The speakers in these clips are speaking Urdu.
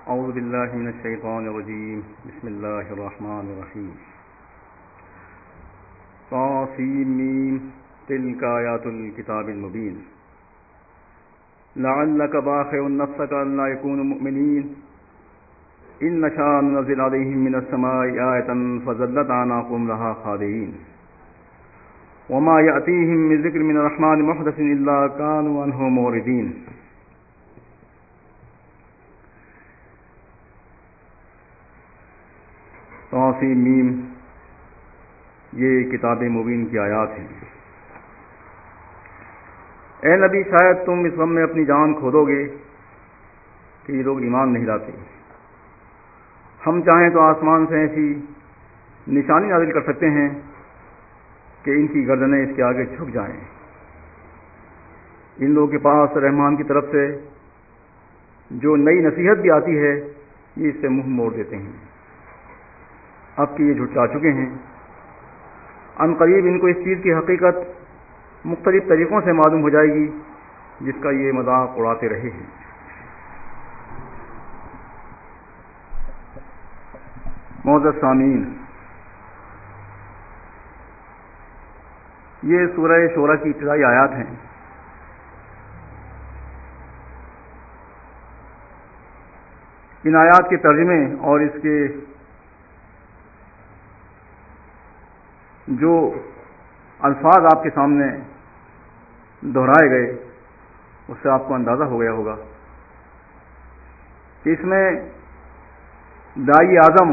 اعوذ باللہ من الشیطان الرجیم بسم اللہ الرحمن الرحیم طاسیم تلک آیات الکتاب المبین لعلک باخع نفسک الا یکونوا مؤمنین ان نشاء ننزل علیہم من السماء آیۃ فظلت اعناقهم لها خاضعین وما یأتیہم من ذکر من الرحمن محدث الا کانوا عنہ معرضین۔ طاسیم میم، یہ کتاب مبین کی آیات ہیں۔ اے نبی، شاید تم اس غم میں اپنی جان کھو دو گے کہ یہ لوگ ایمان نہیں لاتے۔ ہم چاہیں تو آسمان سے ایسی نشانی نازل کر سکتے ہیں کہ ان کی گردنیں اس کے آگے جھک جائیں۔ ان لوگوں کے پاس رحمان کی طرف سے جو نئی نصیحت بھی آتی ہے یہ اس سے منہ موڑ دیتے ہیں۔ اب کہ یہ جھٹلا چکے ہیں، ان قریب ان کو اس چیز کی حقیقت مختلف طریقوں سے معلوم ہو جائے گی جس کا یہ مذاق اڑاتے رہے ہیں۔ معزز سامعین، یہ سورہ شورى کی ابتدائی آیات ہیں۔ ان آیات کے ترجمے اور اس کے جو الفاظ آپ کے سامنے دہرائے گئے اس سے آپ کو اندازہ ہو گیا ہوگا کہ اس میں داعی اعظم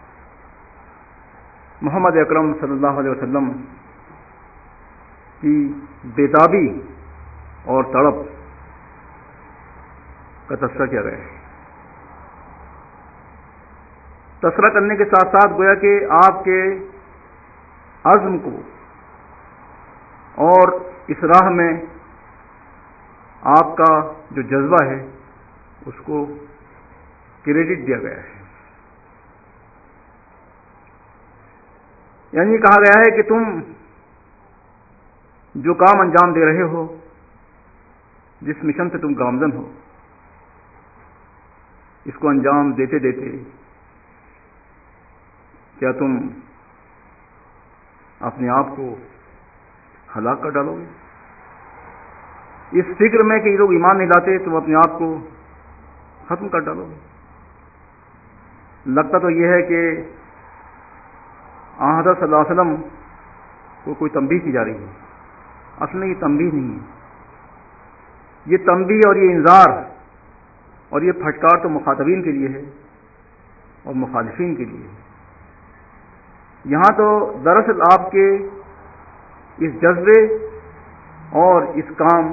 محمد اکرم صلی اللہ علیہ وسلم کی بےتابی اور تڑپ کا تذکرہ کیا گیا ہے۔ تذکرہ کرنے کے ساتھ ساتھ گویا کہ آپ کے عزم کو اور اس راہ میں آپ کا جو جذبہ ہے اس کو کریڈٹ دیا گیا ہے۔ یعنی کہا گیا ہے کہ تم جو کام انجام دے رہے ہو، جس مشن سے تم گامزن ہو، اس کو انجام دیتے دیتے کیا تم اپنے آپ کو ہلاک کر ڈالو گے؟ اس فکر میں کہ یہ لوگ ایمان نہیں لاتے تم اپنے آپ کو ختم کر ڈالو گے۔ لگتا تو یہ ہے کہ حضرت صلی اللہ علیہ وسلم کو کوئی تنبیہ کی جا رہی ہے، اصل میں یہ تنبیہ نہیں ہے، یہ تنبیہ اور یہ انذار اور یہ پھٹکار تو مخاطبین کے لیے ہے اور مخالفین کے لیے ہے۔ یہاں تو دراصل آپ کے اس جذبے اور اس کام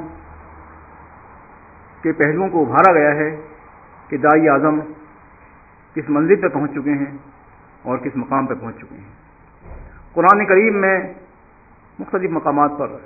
کے پہلوؤں کو ابھارا گیا ہے کہ داعی اعظم کس منزل پہ پہنچ چکے ہیں اور کس مقام پہ پہنچ چکے ہیں۔ قرآن کریم میں مختلف مقامات پر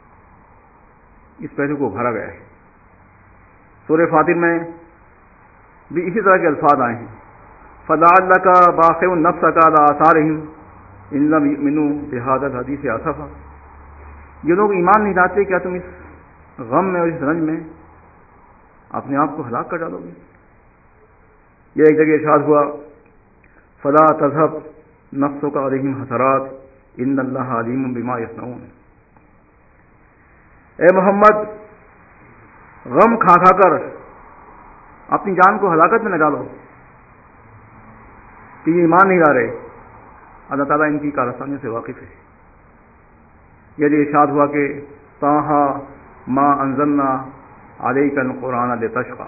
اس پہلو کو ابھارا گیا ہے۔ سورہ فاطر میں بھی اسی طرح کے الفاظ آئے ہیں، فَلَعَلَّكَ بَاخِعٌ نَفْسَكَ عَلَىٰ آثَارِهِمْ إِن لَّمْ يُؤْمِنُوا بِهَٰذَا الْحَدِيثِ آسَفًا۔ یہ لوگ ایمان نہیں لاتے، کیا تم اس غم میں اور اس رنج میں اپنے آپ کو ہلاک کر ڈالو گے؟ یہ ایک جگہ ارشاد ہوا، فَلَا تَذْهَبْ نَفْسُكَ عَلَيْهِمْ حَسَرَاتٍ إِنَّ اللَّهَ عَلِيمٌ بِمَا يَصْنَعُونَ۔ اے محمد، غم کھا کھا کر اپنی جان کو ہلاکت میں نہ ڈالو کہ یہ ایمان نہیں لا رہے، اللہ تعالیٰ ان کی کارستانیوں سے واقف ہے۔ یہ ارشاد ہوا کہ طٰہٰ مَا أَنزَلْنَا عَلَيْكَ الْقُرْآنَ لِتَشْقَىٰ،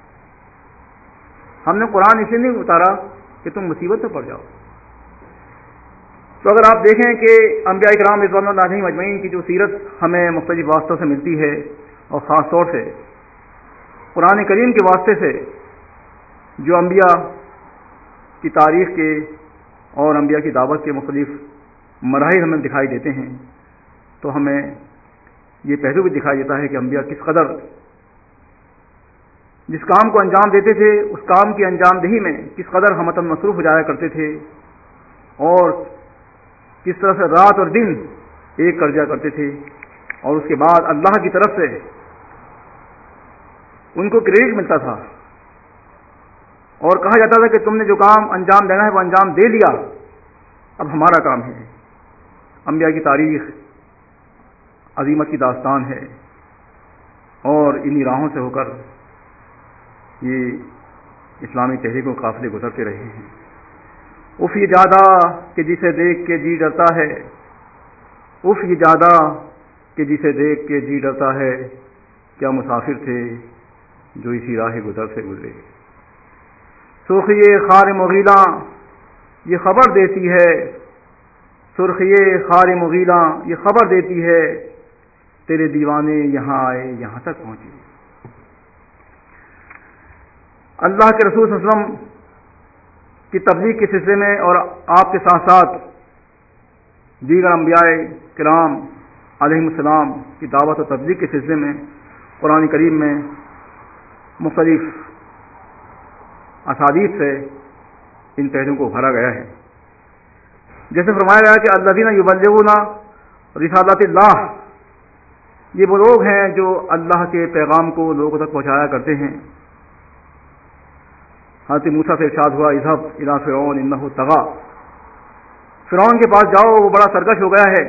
ہم نے قرآن اسے نہیں اتارا کہ تم مصیبت میں پڑ جاؤ۔ تو اگر آپ دیکھیں کہ انبیاء کرام رضوان اللہ علیہم اجمعین کی جو سیرت ہمیں مختلف واسطوں سے ملتی ہے اور خاص طور سے قرآن کریم کے واسطے سے جو انبیاء کی تاریخ کے اور انبیاء کی دعوت کے مختلف مراحل ہمیں دکھائی دیتے ہیں تو ہمیں یہ پہلو بھی دکھائی دیتا ہے کہ انبیاء کس قدر جس کام کو انجام دیتے تھے اس کام کی انجام دہی میں کس قدر ہمتاً مصروف ہو جایا کرتے تھے اور کس طرح سے رات اور دن ایک کر جایا کرتے تھے، اور اس کے بعد اللہ کی طرف سے ان کو کریڈٹ ملتا تھا اور کہا جاتا تھا کہ تم نے جو کام انجام دینا ہے وہ انجام دے دیا، اب ہمارا کام ہے۔ انبیاء کی تاریخ عظیمت کی داستان ہے، اور انہی راہوں سے ہو کر یہ اسلامی تحریک و قافلے گزرتے رہے ہیں۔ اف یہ جادہ کہ جسے دیکھ کے جی ڈرتا ہے، اف یہ جادہ کہ جسے دیکھ کے جی ڈرتا ہے، کیا مسافر تھے جو اسی راہ گزر سے گزرے۔ سرخی خار مغیلاں یہ خبر دیتی ہے، سرخی خار مغیلاں یہ خبر دیتی ہے، تیرے دیوانے یہاں آئے یہاں تک پہنچے۔ اللہ کے رسول صلی اللہ علیہ وسلم کی تبلیغ کے سلسلے میں اور آپ کے ساتھ ساتھ دیگر انبیاء کرام علیہم السلام کی دعوت و تبلیغ کے سلسلے میں قرآن کریم میں مختلف احادیث سے ان پہلوؤں کو بھرا گیا ہے۔ جیسے فرمایا گیا کہ الذین یبلغون رسالات اللہ، یہ وہ لوگ ہیں جو اللہ کے پیغام کو لوگوں تک پہنچایا کرتے ہیں۔ حضرت موسیٰ سے ارشاد ہوا اذهب الی فرعون انہ طغی، فرعون کے پاس جاؤ وہ بڑا سرکش ہو گیا ہے۔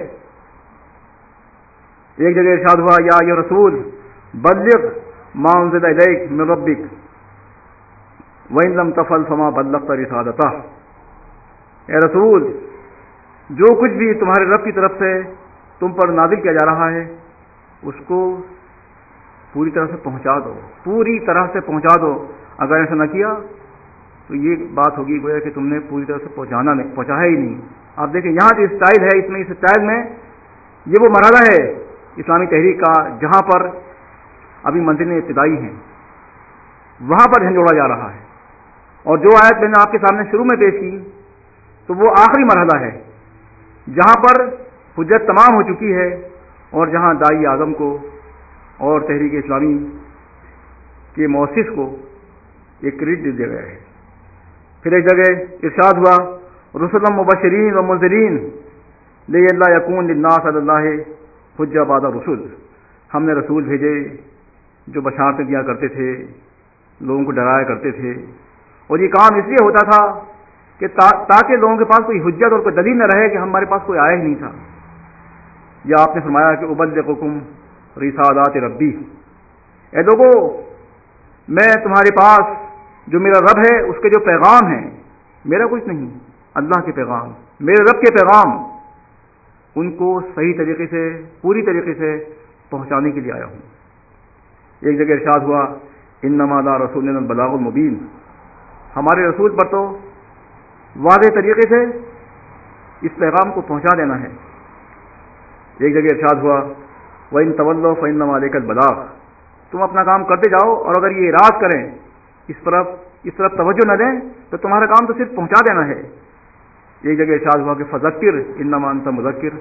ایک جگہ ارشاد ہوا یا ایھا رسول بلغ ما انزل الیک من ربک وان لم تفعل فما بلغت رسالتہ، اے رسول جو کچھ بھی تمہارے رب کی طرف سے تم پر نازل کیا جا رہا ہے اس کو پوری طرح سے پہنچا دو، پوری طرح سے پہنچا دو۔ اگر ایسا نہ کیا تو یہ بات ہوگی گویا کہ تم نے پوری طرح سے پہنچایا ہی نہیں۔ آپ دیکھیں یہاں جو اسٹائل ہے اس اسٹائل میں یہ وہ مرحلہ ہے اسلامی تحریک کا جہاں پر ابھی منزلیں ابتدائی ہیں، وہاں پر جھنجھوڑا جا رہا ہے۔ اور جو آیت میں نے آپ کے سامنے شروع میں پیش کی تو وہ آخری مرحلہ ہے جہاں پر حجت تمام ہو چکی ہے، اور جہاں داعی اعظم کو اور تحریک اسلامی کے مؤسس کو ایک کریڈٹ دے دیا گیا ہے۔ پھر ایک جگہ ارشاد ہوا رسلا مبشرین و منذرین لئلا یکون للناس علی اللہ حجۃ بعد الرسل، ہم نے رسول بھیجے جو بشارتیں دیا کرتے تھے، لوگوں کو ڈرایا کرتے تھے، اور یہ کام اس لیے ہوتا تھا کہ تاکہ لوگوں کے پاس کوئی حجت اور کوئی دلیل نہ رہے کہ ہمارے پاس کوئی آیا ہی نہیں تھا۔ یا آپ نے فرمایا کہ ابلغکم رسالات ربی، اے لوگو میں تمہارے پاس جو میرا رب ہے اس کے جو پیغام ہیں، میرا کچھ نہیں، اللہ کے پیغام، میرے رب کے پیغام، ان کو صحیح طریقے سے پوری طریقے سے پہنچانے کے لیے آیا ہوں۔ ایک جگہ ارشاد ہوا انما لا رسولنا البلاغ المبین، ہمارے رسول پر تو واضح طریقے سے اس پیغام کو پہنچا دینا ہے۔ ایک جگہ ارشاد ہوا وَإِن تَوَلَّوْا فَإِنَّمَا عَلَيْكَ الْبَلَاغُ، تم اپنا کام کرتے جاؤ اور اگر یہ اعراض کریں اس طرف توجہ نہ دیں تو تمہارا کام تو صرف پہنچا دینا ہے۔ ایک جگہ ارشاد ہوا کہ فذکر انما انت مذکر،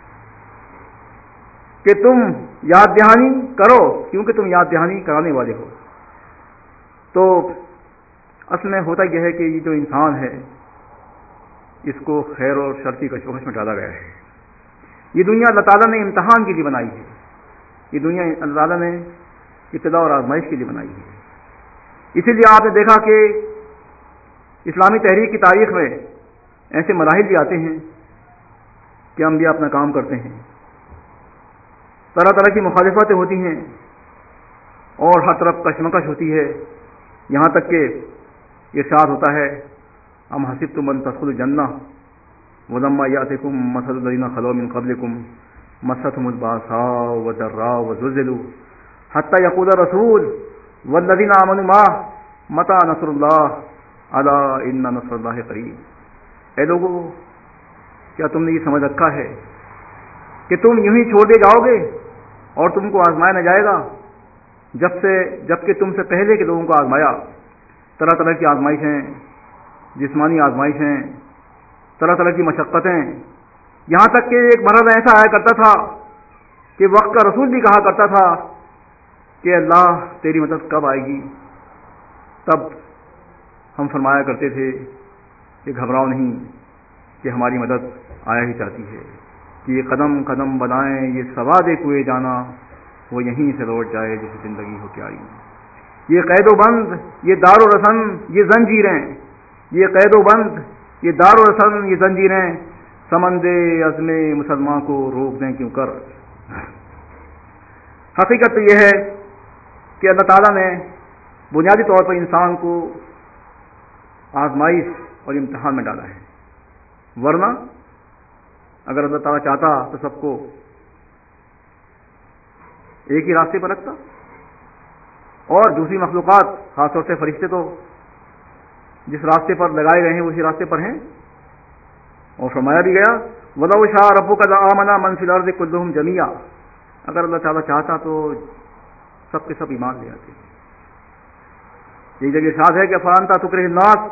کہ تم یاد دہانی کرو کیونکہ تم یاد دہانی کرانے والے ہو۔ تو اصل میں ہوتا یہ ہے کہ یہ جو انسان ہے اس کو خیر اور شر کی کشمکش میں ڈالا گیا ہے۔ یہ دنیا اللہ تعالیٰ نے امتحان کے لیے بنائی ہے، یہ دنیا اللہ تعالیٰ نے ابتلا اور آزمائش کے لیے بنائی ہے۔ اسی لیے آپ نے دیکھا کہ اسلامی تحریک کی تاریخ میں ایسے مراحل بھی آتے ہیں کہ انبیاء اپنا کام کرتے ہیں، طرح طرح کی مخالفتیں ہوتی ہیں اور ہر طرف کشمکش ہوتی ہے، یہاں تک کہ ارشاد ہوتا ہے ام حسبتم ان تدخلوا الجنہ ولما یأتکم مثل الذین خلوا من قبلکم مستهم البأساء والضراء وزلزلوا حتی یقول الرسول والذین آمنوا معه متی نصر اللہ الا ان نصر اللہ قریب۔ اے لوگو کیا تم نے یہ سمجھ رکھا ہے کہ تم یوں ہی چھوڑ دیے جاؤ گے اور تم کو آزمایا نہ جائے گا جبکہ تم سے پہلے کے لوگوں کو آزمایا، طرح طرح کی آزمائشیں، جسمانی آزمائشیں، طرح طرح کی مشقتیں، یہاں تک کہ ایک مرحلہ ایسا آیا کرتا تھا کہ وقت کا رسول بھی کہا کرتا تھا کہ اللہ تیری مدد کب آئے گی؟ تب ہم فرمایا کرتے تھے کہ گھبراؤ نہیں کہ ہماری مدد آیا ہی چاہتی ہے، کہ یہ قدم قدم بنائیں یہ سواد کوئے جانا وہ یہیں سے لوٹ جائے جیسے زندگی ہو پیاری۔ یہ قید و بند، یہ دار و رسن، یہ زنجیریں، یہ قید و بند، یہ دار و رسن، یہ زنجیریں، سمند عزم مسلمان کو روک دیں کیوں کر۔ حقیقت تو یہ ہے کہ اللہ تعالیٰ نے بنیادی طور پر انسان کو آزمائش اور امتحان میں ڈالا ہے، ورنہ اگر اللہ تعالیٰ چاہتا تو سب کو ایک ہی راستے پر رکھتا، اور دوسری مخلوقات خاص طور سے فرشتے تو جس راستے پر لگائے گئے ہیں اسی راستے پر ہیں۔ اور فرمایا بھی گیا وَلَوْ شَاءَ رَبُّكَ لَآمَنَ مَنْ فِي الْأَرْضِ كُلُّهُمْ جَمِيعًا، اگر اللہ تعالیٰ چاہتا تو سب کے سب ایمان لے آتے۔ یہ جگہ ارشاد ہے کہ افانتا تکرہ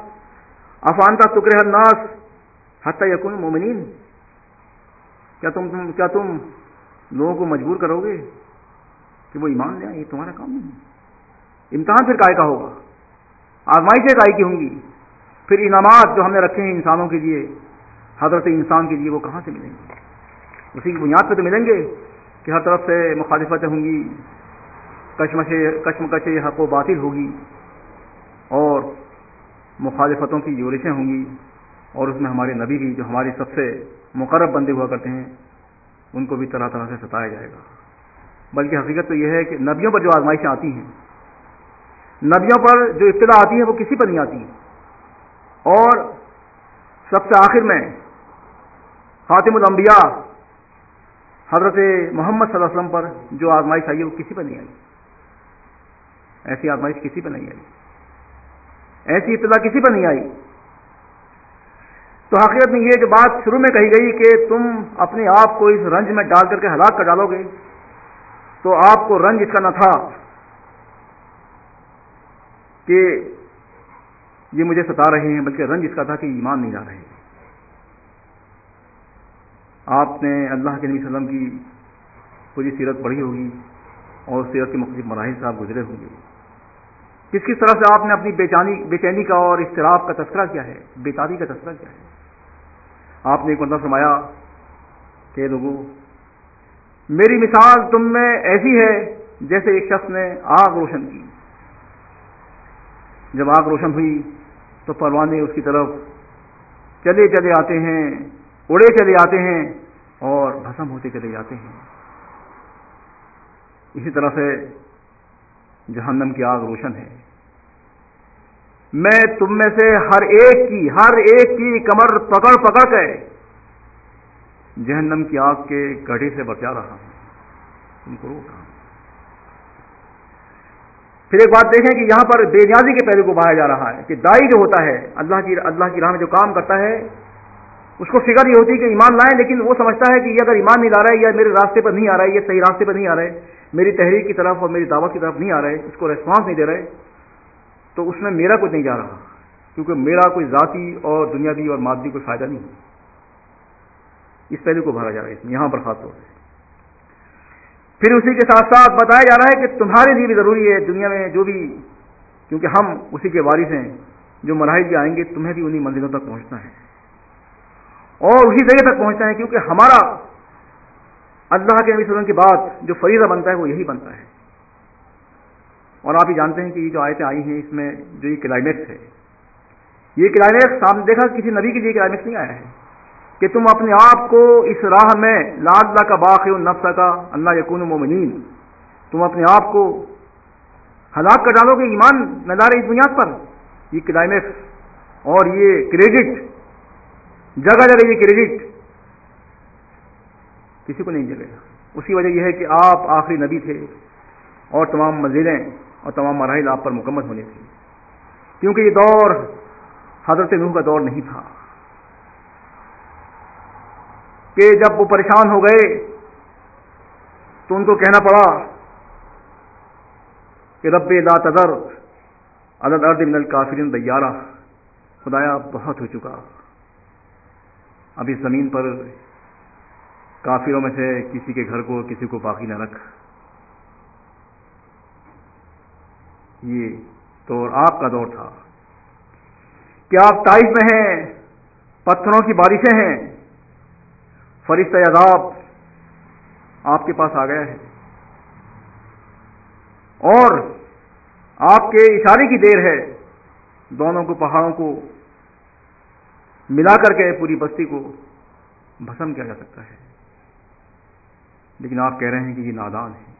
الناس حتی یکونوا مؤمنین، کیا تم لوگوں کو مجبور کرو گے کہ وہ ایمان لے آئیں؟ یہ تمہارا کام نہیں ہے۔ امتحان پھر کائے کا ہوگا، آزمائشیں کائے کی ہوں گی، پھر انعامات جو ہم نے رکھے ہیں انسانوں کے لیے، حضرت انسان کے لیے، وہ کہاں سے ملیں گے؟ اسی کی بنیاد پہ تو ملیں گے کہ ہر طرف سے مخالفتیں ہوں گی، کشمکش حق و باطل ہوگی، اور مخالفتوں کی یورشیں ہوں گی، اور اس میں ہمارے نبی بھی جو ہماری سب سے مقرب بندے ہوا کرتے ہیں ان کو بھی طرح طرح سے ستایا جائے گا۔ بلکہ حقیقت تو یہ ہے کہ نبیوں پر جو آزمائشیں آتی ہیں، نبیوں پر جو ابتلا آتی ہے وہ کسی پر نہیں آتی، اور سب سے آخر میں خاتم الانبیاء حضرت محمد صلی اللہ علیہ وسلم پر جو آزمائش آئی ہے وہ کسی پر نہیں آئی، ایسی آزمائش کسی پر نہیں آئی، ایسی ابتلا کسی پر نہیں آئی۔ تو حقیقت میں یہ جو بات شروع میں کہی گئی کہ تم اپنے آپ کو اس رنج میں ڈال کر کے ہلاک کر ڈالو گے، تو آپ کو رنج اس کا نہ تھا کہ یہ مجھے ستا رہے ہیں، بلکہ رنج اس کا تھا کہ ایمان نہیں لا رہے۔ آپ نے اللہ کے نبی صلی اللہ علیہ وسلم کی پوری سیرت پڑھی ہوگی، اور اس سیرت کے مختلف مراحل سے آپ گزرے ہوں گے، کس طرح سے آپ نے اپنی بے چینی کا اور اضطراب کا تذکرہ کیا ہے، بے تابی کا تذکرہ کیا ہے۔ آپ نے ایک مرتبہ فرمایا کہ لوگوں، میری مثال تم میں ایسی ہے جیسے ایک شخص نے آگ روشن کی، جب آگ روشن ہوئی تو پروانے اس کی طرف چلے چلے آتے ہیں، اڑے چلے آتے ہیں اور بھسم ہوتے چلے جاتے ہیں۔ اسی طرح سے جہنم کی آگ روشن ہے۔ میں تم میں سے ہر ایک کی کمر پکڑ پکڑ کے جہنم کی آگ کے گڑھے سے بچا رہا ہوں، تم کو روک رہا ہوں۔ پھر ایک بات دیکھیں کہ یہاں پر بے نیازی کے پہلو کو بڑھایا جا رہا ہے کہ دائی جو ہوتا ہے اللہ کی راہ میں جو کام کرتا ہے، اس کو فکر یہ ہوتی ہے کہ ایمان لائیں، لیکن وہ سمجھتا ہے کہ یہ اگر ایمان نہیں لا رہا ہے یا میرے راستے پر نہیں آ رہا ہے، یہ صحیح راستے پر نہیں آ رہا ہے، میری تحریک کی طرف اور میری دعوت کی طرف نہیں آ رہے، اس کو ریسپانس نہیں دے رہے، تو اس میں میرا کچھ نہیں جا رہا، کیونکہ میرا کوئی ذاتی اور دنیاوی اور مادی کوئی فائدہ نہیں ہے۔ اس پہلو کو بھرا جا رہا ہے اس میں، یہاں پر خاص طور سے۔ پھر اسی کے ساتھ ساتھ بتایا جا رہا ہے کہ تمہارے لیے بھی ضروری ہے دنیا میں جو بھی، کیونکہ ہم اسی کے وارث ہیں، جو مراحل کے آئیں گے تمہیں بھی انہی منزلوں تک پہنچنا ہے اور اسی جگہ تک پہنچنا ہے، کیونکہ ہمارا اللہ کے نبی صلی اللہ علیہ وسلم کی بات جو فریضہ بنتا ہے وہ یہی بنتا ہے۔ اور آپ ہی جانتے ہیں کہ یہ جو آیتیں آئی ہیں اس میں جو یہ کلائمیکس ہے، یہ کلائمیکس سامنے دیکھا کسی نبی کے لیے کلائمیکس نہیں آیا ہے کہ تم اپنے آپ کو اس راہ میں لعلک باخع نفسک اللہ یکونوا مؤمنین، تم اپنے آپ کو ہلاک کر ڈالو گے ایمان نہ لا رہے اس بنیاد پر۔ یہ کلائمیکس اور یہ کریڈٹ جگہ جگہ، یہ کریڈٹ کسی کو نہیں جگے گا۔ اس کی وجہ یہ ہے کہ آپ آخری نبی تھے اور تمام منزلیں اور تمام مراحل آپ پر مکمل ہونے تھے، کیونکہ یہ دور حضرت نوح کا دور نہیں تھا کہ جب وہ پریشان ہو گئے تو ان کو کہنا پڑا کہ رب لا تذر علی الارض من الکافرین دیارہ، خدایا بہت ہو چکا، اب اس زمین پر کافروں میں سے کسی کے گھر کو کسی کو باقی نہ رکھ۔ یہ دور آپ کا دور تھا کہ آپ طائف میں ہیں، پتھروں کی بارشیں ہیں، فرشتہ عذاب آپ کے پاس آ گیا ہے، اور آپ کے اشارے کی دیر ہے، دونوں کو پہاڑوں کو ملا کر کے پوری بستی کو بھسم کیا جا سکتا ہے، لیکن آپ کہہ رہے ہیں کہ یہ نادان ہے،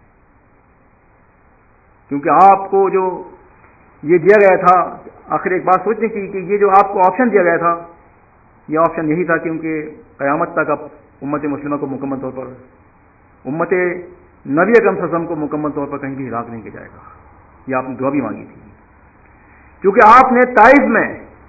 کیونکہ آپ کو جو یہ دیا گیا تھا، آخر ایک بات سوچنے کی کہ یہ جو آپ کو آپشن دیا گیا تھا، یہ آپشن یہی تھا کیونکہ قیامت تک اب امت مسلمہ کو مکمل طور پر، امت نبی اکرم صلی اللہ علیہ وسلم کو مکمل طور پر کہیں بھی ہلاک نہیں کیا جائے گا، یہ آپ نے دعا بھی مانگی تھی، کیونکہ آپ نے طائف میں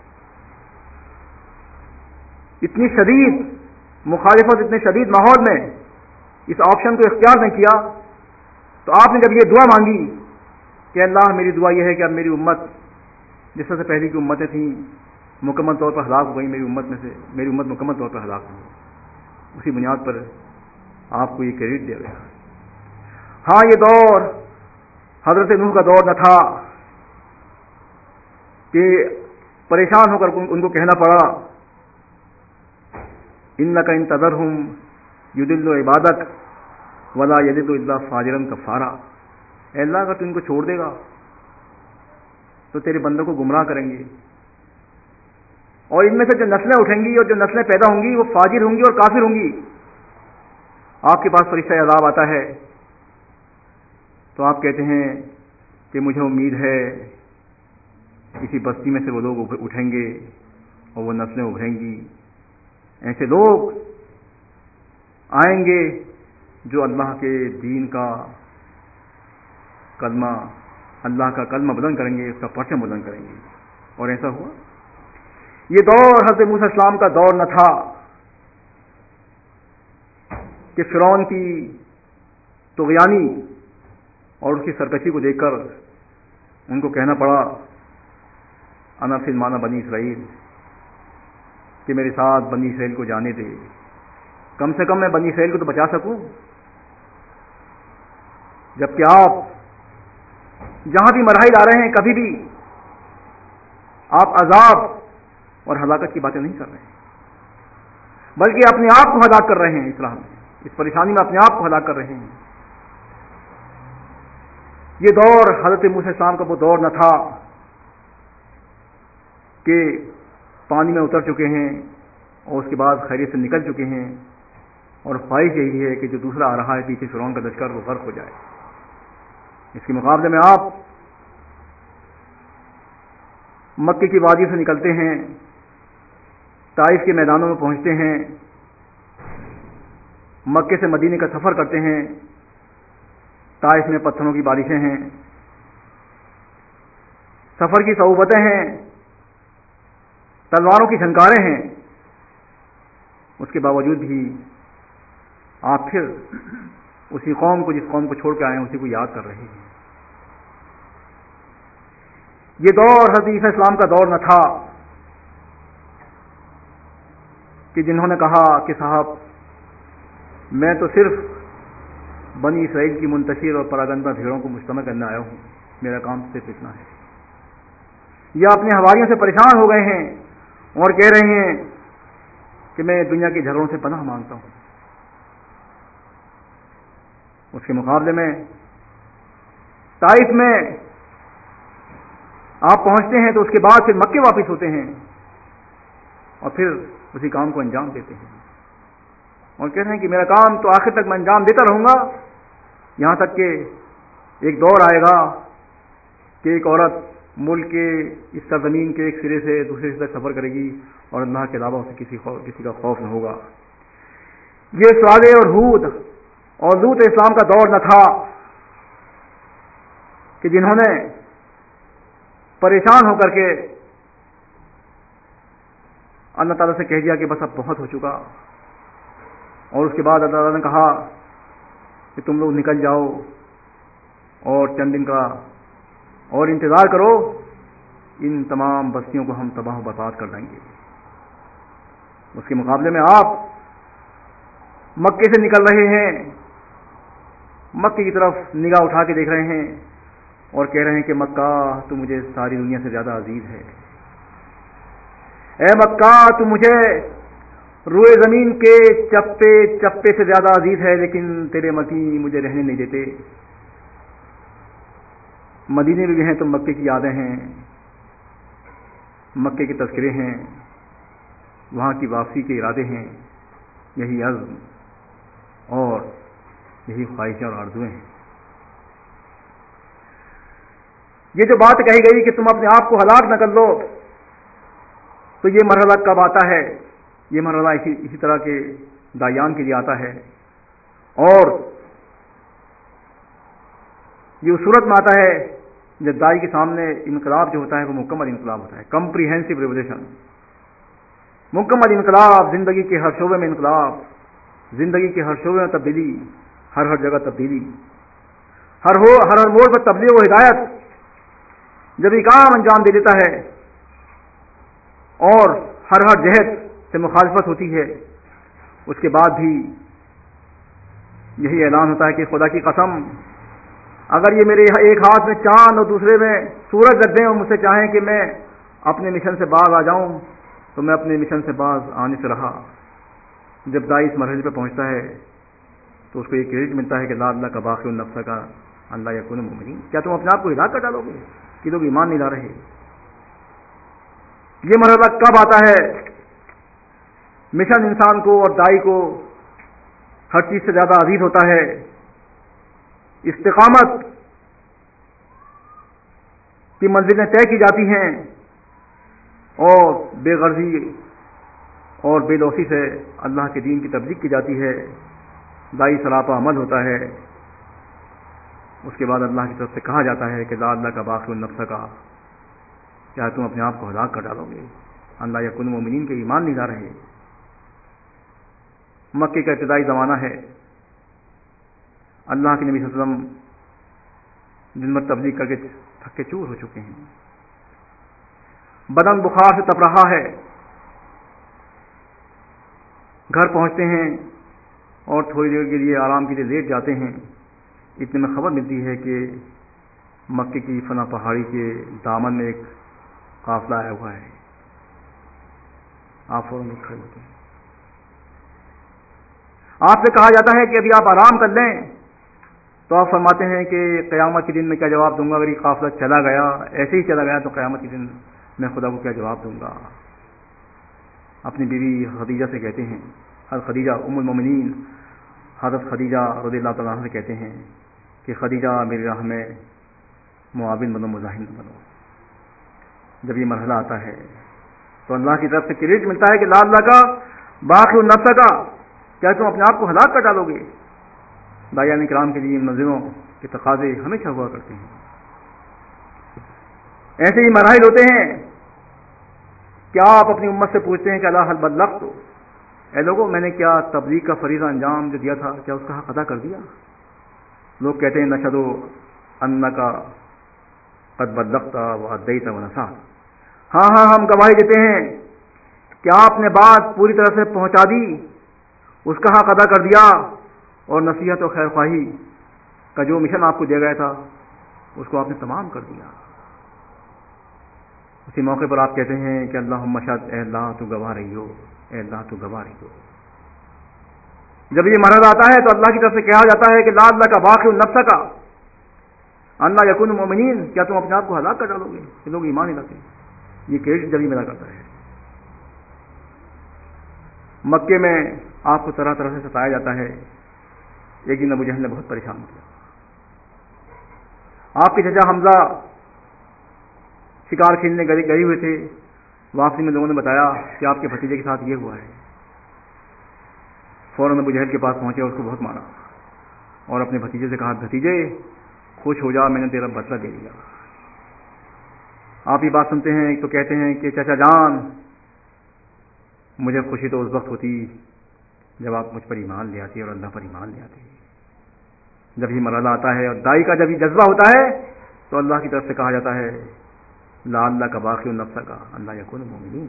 اتنی شدید مخالفت، اتنے شدید ماحول میں اس آپشن کو اختیار نہیں کیا، تو آپ نے جب یہ دعا مانگی کہ اللہ میری دعا یہ ہے کہ اب میری امت جس طرح سے پہلے کی امتیں تھیں مکمل طور پر ہلاک ہو گئی، میری امت مکمل طور پر ہلاک ہو، اسی بنیاد پر آپ کو یہ کریڈٹ دیا گیا۔ ہاں، یہ دور حضرت نوح کا دور نہ تھا کہ پریشان ہو کر ان کو کہنا پڑا انک ان تذرہم یضلوا عبادک ولا یلدوا الا فاجرا کفارا، اے اللہ اگر تو ان کو چھوڑ دے گا تو تیرے بندوں کو گمراہ کریں گے، اور ان میں سے جو نسلیں اٹھیں گی اور جو نسلیں پیدا ہوں گی وہ فاجر ہوں گی اور کافر ہوں گی۔ آپ کے پاس فرشتہ عذاب آتا ہے تو آپ کہتے ہیں کہ مجھے امید ہے اسی بستی میں سے وہ لوگ اٹھیں گے اور وہ نسلیں ابھریں گی، ایسے لوگ آئیں گے جو اللہ کے دین کا کلمہ، اللہ کا کلمہ بلند کریں گے، اس کا پرچم بلند کریں گے، اور ایسا ہوا۔ یہ دور حضرت موسیٰ علیہ السلام کا دور نہ تھا کہ فرعون کی طغیانی اور اس کی سرکشی کو دیکھ کر ان کو کہنا پڑا انا فی المانا بنی اسرائیل، کہ میرے ساتھ بنی اسرائیل کو جانے دے، کم سے کم میں بنی اسرائیل کو تو بچا سکوں، جبکہ آپ جہاں بھی مراحل آ رہے ہیں کبھی بھی آپ عذاب اور ہلاکت کی باتیں نہیں کر رہے ہیں، بلکہ اپنے آپ کو ہلاک کر رہے ہیں، اس راہ میں، اس پریشانی میں اپنے آپ کو ہلاک کر رہے ہیں۔ یہ دور حضرت موسیٰ علیہ السلام کا وہ دور نہ تھا کہ پانی میں اتر چکے ہیں اور اس کے بعد خیریت سے نکل چکے ہیں اور خواہش یہی ہے کہ جو دوسرا آ رہا ہے پیچھے فرعون کا لشکر وہ غرق ہو جائے۔ اس کے مقابلے میں آپ مکے کی وادی سے نکلتے ہیں، طائف کے میدانوں میں پہنچتے ہیں، مکے سے مدینے کا سفر کرتے ہیں، طائف میں پتھروں کی بارشیں ہیں، سفر کی صعوبتیں ہیں، تلواروں کی جھنکاریں ہیں، اس کے باوجود بھی آپ پھر اسی قوم کو، جس قوم کو چھوڑ کے آئے ہیں، اسی کو یاد کر رہے ہیں۔ یہ دور حضرت عیسیٰ علیہ السلام کا دور نہ تھا کہ جنہوں نے کہا کہ صاحب میں تو صرف بنی اسرائیل کی منتشر اور پراگندہ بھیڑوں کو مجتمع کرنے آیا ہوں، میرا کام صرف اتنا ہے، یا اپنے حواریوں سے پریشان ہو گئے ہیں اور کہہ رہے ہیں کہ میں دنیا کے جھگڑوں سے پناہ مانگتا ہوں۔ اس کے مقابلے میں طائف میں آپ پہنچتے ہیں تو اس کے بعد پھر مکے واپس ہوتے ہیں اور پھر اسی کام کو انجام دیتے ہیں اور کہتے ہیں کہ میرا کام تو آخر تک میں انجام دیتا رہوں گا، یہاں تک کہ ایک دور آئے گا کہ ایک عورت ملک کے اس سرزمین کے ایک سرے سے دوسرے سرے تک سفر کرے گی اور اللہ کے علاوہ اسے کسی کا خوف نہ ہوگا۔ یہ صالح اور ہود اور لوط اسلام کا دور نہ تھا کہ جنہوں نے پریشان ہو کر کے اللہ تعالیٰ سے کہہ دیا کہ بس اب بہت ہو چکا، اور اس کے بعد اللہ تعالیٰ نے کہا کہ تم لوگ نکل جاؤ اور چند دن کا اور انتظار کرو، ان تمام بستیوں کو ہم تباہ و برباد کر دیں گے۔ اس کے مقابلے میں آپ مکے سے نکل رہے ہیں، مکے کی طرف نگاہ اٹھا کے دیکھ رہے ہیں اور کہہ رہے ہیں کہ مکہ تو مجھے ساری دنیا سے زیادہ عزیز ہے، اے مکہ تو مجھے روئے زمین کے چپے چپے سے زیادہ عزیز ہے، لیکن تیرے مکی مجھے رہنے نہیں دیتے۔ مدینے میں بھی ہیں تو مکے کی یادیں ہیں، مکے کے تذکرے ہیں، وہاں کی واپسی کے ارادے ہیں، یہی عزم اور یہی خواہشیں اور آرزویں ہیں۔ یہ جو بات کہی گئی کہ تم اپنے آپ کو ہلاک نہ کر لو، تو یہ مرحلہ کب آتا ہے؟ یہ مرحلہ اسی طرح کے دایان کے لیے آتا ہے، اور یہ اس صورت میں آتا ہے جب دائی کے سامنے انقلاب جو ہوتا ہے وہ مکمل انقلاب ہوتا ہے، کمپریہنسو ریولیوشن، مکمل انقلاب، زندگی کے ہر شعبے میں انقلاب، زندگی کے ہر شعبے میں تبدیلی، ہر جگہ تبدیلی، ہر موڑ پر تبلیغ و ہدایت جب یہ کام انجام دے دیتا ہے اور ہر جہت سے مخالفت ہوتی ہے، اس کے بعد بھی یہی اعلان ہوتا ہے کہ خدا کی قسم، اگر یہ میرے ایک ہاتھ میں چاند اور دوسرے میں سورج رکھ دیں اور مجھ سے چاہیں کہ میں اپنے مشن سے باز آ جاؤں تو میں اپنے مشن سے باز آنے سے رہا۔ جب دائی اس مرحلے پہ پہنچتا ہے تو اس کو یہ کریڈٹ ملتا ہے کہ لا اللہ کا باقی النفس کا اللہ یکون مومنین، کیا تم اپنے آپ کو ہلاک کر ڈالو گے کہ لوگ ایمان نہیں لا رہے؟ یہ مرحلہ کب آتا ہے؟ مشن انسان کو اور دائی کو ہر چیز سے زیادہ عزیز ہوتا ہے، استقامت کی منزلیں طے کی جاتی ہیں اور بے غرضی اور بے لوثی سے اللہ کے دین کی تبلیغ کی جاتی ہے، دائی سراپا عمل ہوتا ہے۔ اس کے بعد اللہ کی طرف سے کہا جاتا ہے کہ لا اللہ کا باقی النفس کا، کیا تم اپنے آپ کو ہلاک کر ڈالو گے؟ اللہ یکون مومنین کے ایمان نہیں لا رہے۔ مکے کا ابتدائی زمانہ ہے، اللہ کے نبی صلی اللہ علیہ وسلم دن بھر تبلیغ کر کے تھکے چور ہو چکے ہیں، بدن بخار سے تپ رہا ہے، گھر پہنچتے ہیں اور تھوڑی دیر کے لیے آرام کے لیے لیٹ جاتے ہیں، اتنے میں خبر ملتی ہے کہ مکے کی فنا پہاڑی کے دامن میں ایک قافلہ آیا ہوا ہے۔ آپ فوراً کھڑے ہوتے ہیں، آپ سے کہا جاتا ہے کہ ابھی آپ آرام کر لیں، تو آپ فرماتے ہیں کہ قیامت کے دن میں کیا جواب دوں گا؟ اگر یہ قافلہ چلا گیا، ایسے ہی چلا گیا، تو قیامت کے دن میں خدا کو کیا جواب دوں گا؟ اپنی بیوی خدیجہ سے کہتے ہیں، حضرت خدیجہ ام المومنین حضرت خدیجہ رضی اللہ تعالیٰ عنہ سے کہتے ہیں کہ خدیجہ میری راہ میں معاون بنو، مزاحم بنو۔ جب یہ مرحلہ آتا ہے تو اللہ کی طرف سے کریڈٹ ملتا ہے کہ لا اللہ کا باقی النفس کا، کیا تم اپنے آپ کو ہلاک کر ڈالو گے؟ داعیان کرام کے لیے ان منزلوں کے تقاضے ہمیشہ ہوا کرتے ہیں۔ ایسے ہی مراحل ہوتے ہیں، کیا آپ اپنی امت سے پوچھتے ہیں کہ اللہ حل بلغت، اے لوگوں میں نے کیا تبلیغ کا فریضہ انجام جو دیا تھا کیا اس کا حق ادا کر دیا؟ لوگ کہتے ہیں نشہد انک قد بلغت وادیت ونصحت، ہاں ہم گواہی دیتے ہیں کہ آپ نے بات پوری طرح سے پہنچا دی، اس کا حق ادا کر دیا، اور نصیحت و خیر خواہی کا جو مشن آپ کو دیا گیا تھا اس کو آپ نے تمام کر دیا۔ اسی موقع پر آپ کہتے ہیں کہ اللہم اشہد، اے اللہ تو گواہ رہی ہو، اے اللہ تو گواہ رہی ہو۔ جب یہ مرحلہ آتا ہے تو اللہ کی طرف سے کہا جاتا ہے کہ لا اللہ کا باقی النفس کا اللہ یکون مومنین، کیا تم اپنے آپ کو ہلاک کر ڈالو گے؟ یہ لوگ ایمان نہیں لاتے۔ یہ کریڈٹ جب ہی ملا کرتا ہے۔ مکے میں آپ کو طرح طرح سے ستایا جاتا ہے۔ ایک دن ابو جہل نے بہت پریشان کیا، آپ کے چچا حمزہ شکار کھیلنے گئے ہوئے تھے، واپسی میں لوگوں نے بتایا کہ آپ کے بھتیجے کے ساتھ یہ ہوا ہے۔ فوراً ابو جہل کے پاس پہنچے اور اس کو بہت مارا اور اپنے بھتیجے سے کہا، بھتیجے خوش ہو جا، میں نے تیرا بدلہ دے لیا۔ آپ یہ بات سنتے ہیں تو کہتے ہیں کہ چچا جان، مجھے خوشی تو اس وقت ہوتی جب آپ مجھ پر ایمان لے آتے اور اللہ پر ایمان لے آتے۔ جب یہ مرحلہ آتا ہے اور دائی کا جب یہ جذبہ ہوتا ہے تو اللہ کی طرف سے کہا جاتا ہے لا اللہ کا باقی النفس کا اللہ یکون مومنین۔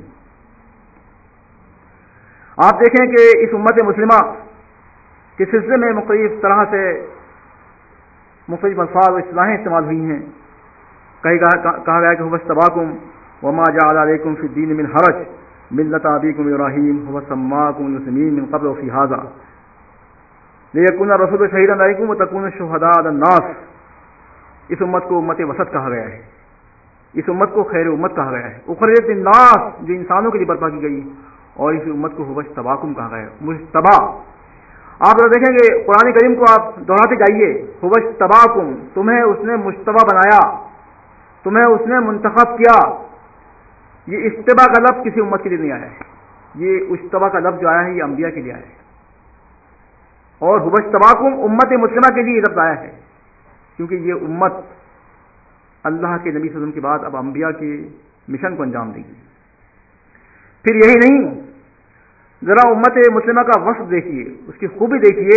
آپ دیکھیں کہ اس امت مسلمہ کے سلسلے میں مختلف طرح سے مختلف الفاظ و اصطلاحیں استعمال ہوئی ہیں۔ کہا گیا کہ هو اجتباکم وما جعل علیکم فی الدین من حرج ملت ابیکم ابراہیم هو سماکم المسلمین من قبل وفی ھذا لیکن الرسول شہیدا علیکم وتکونوا شہداء علی الناس۔ اس امت کو امت وسط کہا گیا ہے، اس امت کو خیر امت کہا گیا ہے، اخرجت للناس جو انسانوں کے لیے برپا کی گئی، اور اس امت کو مجتباکم کہا گیا ہے، مجتبا۔ آپ ذرا دیکھیں گے قرآن کریم کو آپ دہراتے جائیے، مجتباکم، تمہیں اس نے مجتبا بنایا، تمہیں اس نے منتخب کیا۔ یہ اجتبا کا لفظ کسی امت کے لیے نہیں آیا ہے، یہ اجتبا کا لفظ جو آیا ہے یہ انبیاء کے لیے آیا ہے، اور مجتباکم امت مسلمہ کے لیے یہ لفظ آیا ہے، کیونکہ یہ امت اللہ کے نبی صلی اللہ علیہ وسلم کے بعد اب انبیاء کے مشن کو انجام دے گی۔ پھر یہی نہیں، ذرا امت مسلمہ کا وصف دیکھیے، اس کی خوبی دیکھیے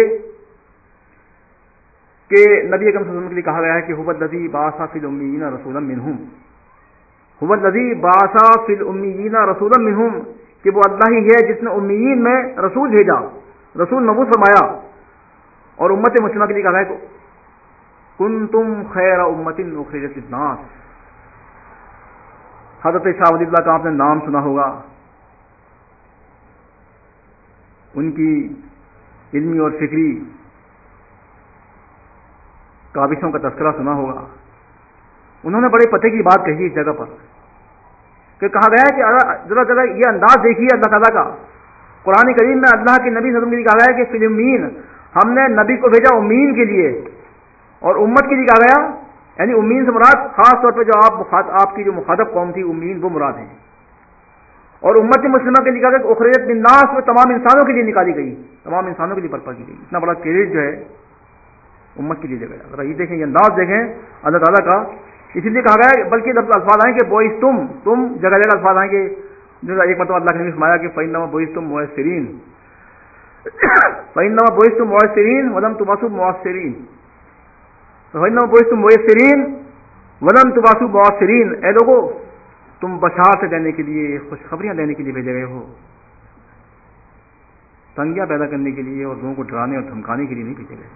کہ نبی اکرم صلی اللہ علیہ وسلم کے لیے کہا گیا ہے کہ هو الذی بعث فی الامیین رسولا منہم، هو الذی بعث فی الامیین رسولا منہم، کہ وہ اللہ ہی ہے جس نے امیین میں رسول بھیجا، رسول مبعوث فرمایا۔ اور امت مسلمہ کے لیے کہا ہے کہ کنتم خیر امت اخرجت للناس۔ حضرت شاہ ولی اللہ کا آپ نے نام سنا ہوگا، ان کی علمی اور فکری کاوشوں کا تذکرہ سنا ہوگا۔ انہوں نے بڑے پتے کی بات کہی اس جگہ پر کہ کہا گیا ہے کہ ذرا یہ انداز دیکھیے اللہ تعالیٰ کا، قرآن کریم میں اللہ کے نبی صلی اللہ علیہ وسلم کے لیے کہا گیا ہے کہ فی الامین، ہم نے نبی کو بھیجا امین کے لیے، اور امت کے لیے کہا گیا، یعنی امین سے مراد خاص طور پہ جو آپ کی جو مخاطب قوم تھی امین وہ مراد ہیں، اور امت مسلمہ کے لیے کہا گیا کہ اخرجت للناس میں تمام انسانوں کے لیے نکالی گئی، تمام انسانوں کے لیے برپا کی گئی۔ اتنا بڑا کریڈٹ جو ہے امت کے لیے دیا گیا۔ ذرا یہ دیکھیں، یہ انداز دیکھیں اللہ تعالیٰ کا، اسی لیے کہا گیا ہے، بلکہ الفاظ آئیں کہ بوئس تم جگہ جگہ الفاظ آئیں گے، جو ایک مرتبہ اللہ نے فرمایا کہ فإنما بعثتم مؤثرین، فإنما بعثتم مؤثرین ولم تبعثوا مؤثرین، فإنما بعثتم مؤثرین ولم تبعثوا مؤثرین، اے لوگوں تم بشارت دینے کے لیے، خوشخبریاں دینے کے لیے بھیجے گئے ہو، تنگیاں پیدا کرنے کے لیے اور لوگوں کو ڈرانے اور دھمکانے کے لیے نہیں بھیجے گئے۔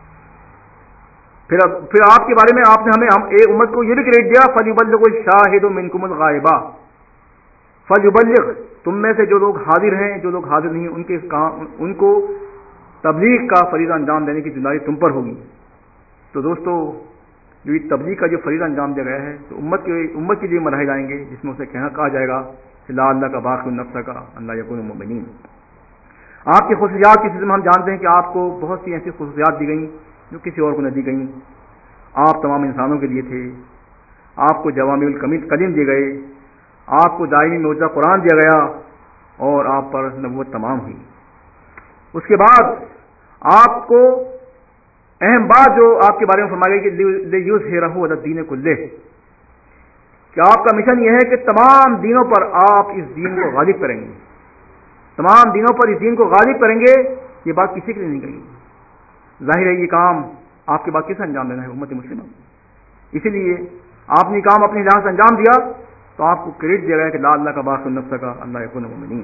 پھر آپ کے بارے میں آپ نے ہمیں ایک امت کو یہ بھی کریڈٹ دیا، فَلْيُبَلِّغُ الشَّاهِدُ مِنْكُمُ الْغَائِبَ، فَلْيُبَلِّغ، تم میں سے جو لوگ حاضر ہیں جو لوگ حاضر نہیں ان کو تبلیغ کا فریضہ انجام دینے کی ذمہ داری تم پر ہوگی۔ تو دوستو، جو یہ تبلیغ کا جو فریضہ انجام دیا گیا ہے تو امت کے لیے مرحلے جائیں گے جس میں اسے کہا جائے گا کہ لا اللہ کا باقی النفس کا اللہ یکون المؤمنین۔ آپ کی خصوصیات کی سلسلے میں ہم جانتے ہیں کہ آپ کو بہت سی ایسی خصوصیات دی گئیں جو کسی اور کو نہ دی گئیں۔ آپ تمام انسانوں کے لیے تھے، آپ کو جوامع الکلم دیے گئے، آپ کو دائمی معجزہ قرآن دیا گیا، اور آپ پر نبوت تمام ہوئی۔ اس کے بعد آپ کو اہم بات جو آپ کے بارے میں فرمائی گئی کہ لِیُظْہِرَہُ عَلَى الدِّینِ کُلِّهِ، کہ آپ کا مشن یہ ہے کہ تمام دینوں پر آپ اس دین کو غالب کریں گے، تمام دینوں پر اس دین کو غالب کریں گے۔ یہ بات کسی کے لیے نہیں کہی، ظاہر ہے یہ کام آپ کے بعد کس انجام دینا ہے؟ امت مسلمہ۔ اسی لیے آپ نے کام اپنے لحاظ سے انجام دیا تو آپ کو کریڈٹ دیا گیا کہ لا اللہ کا باقی النفس کا اللہ یکون المؤمنین۔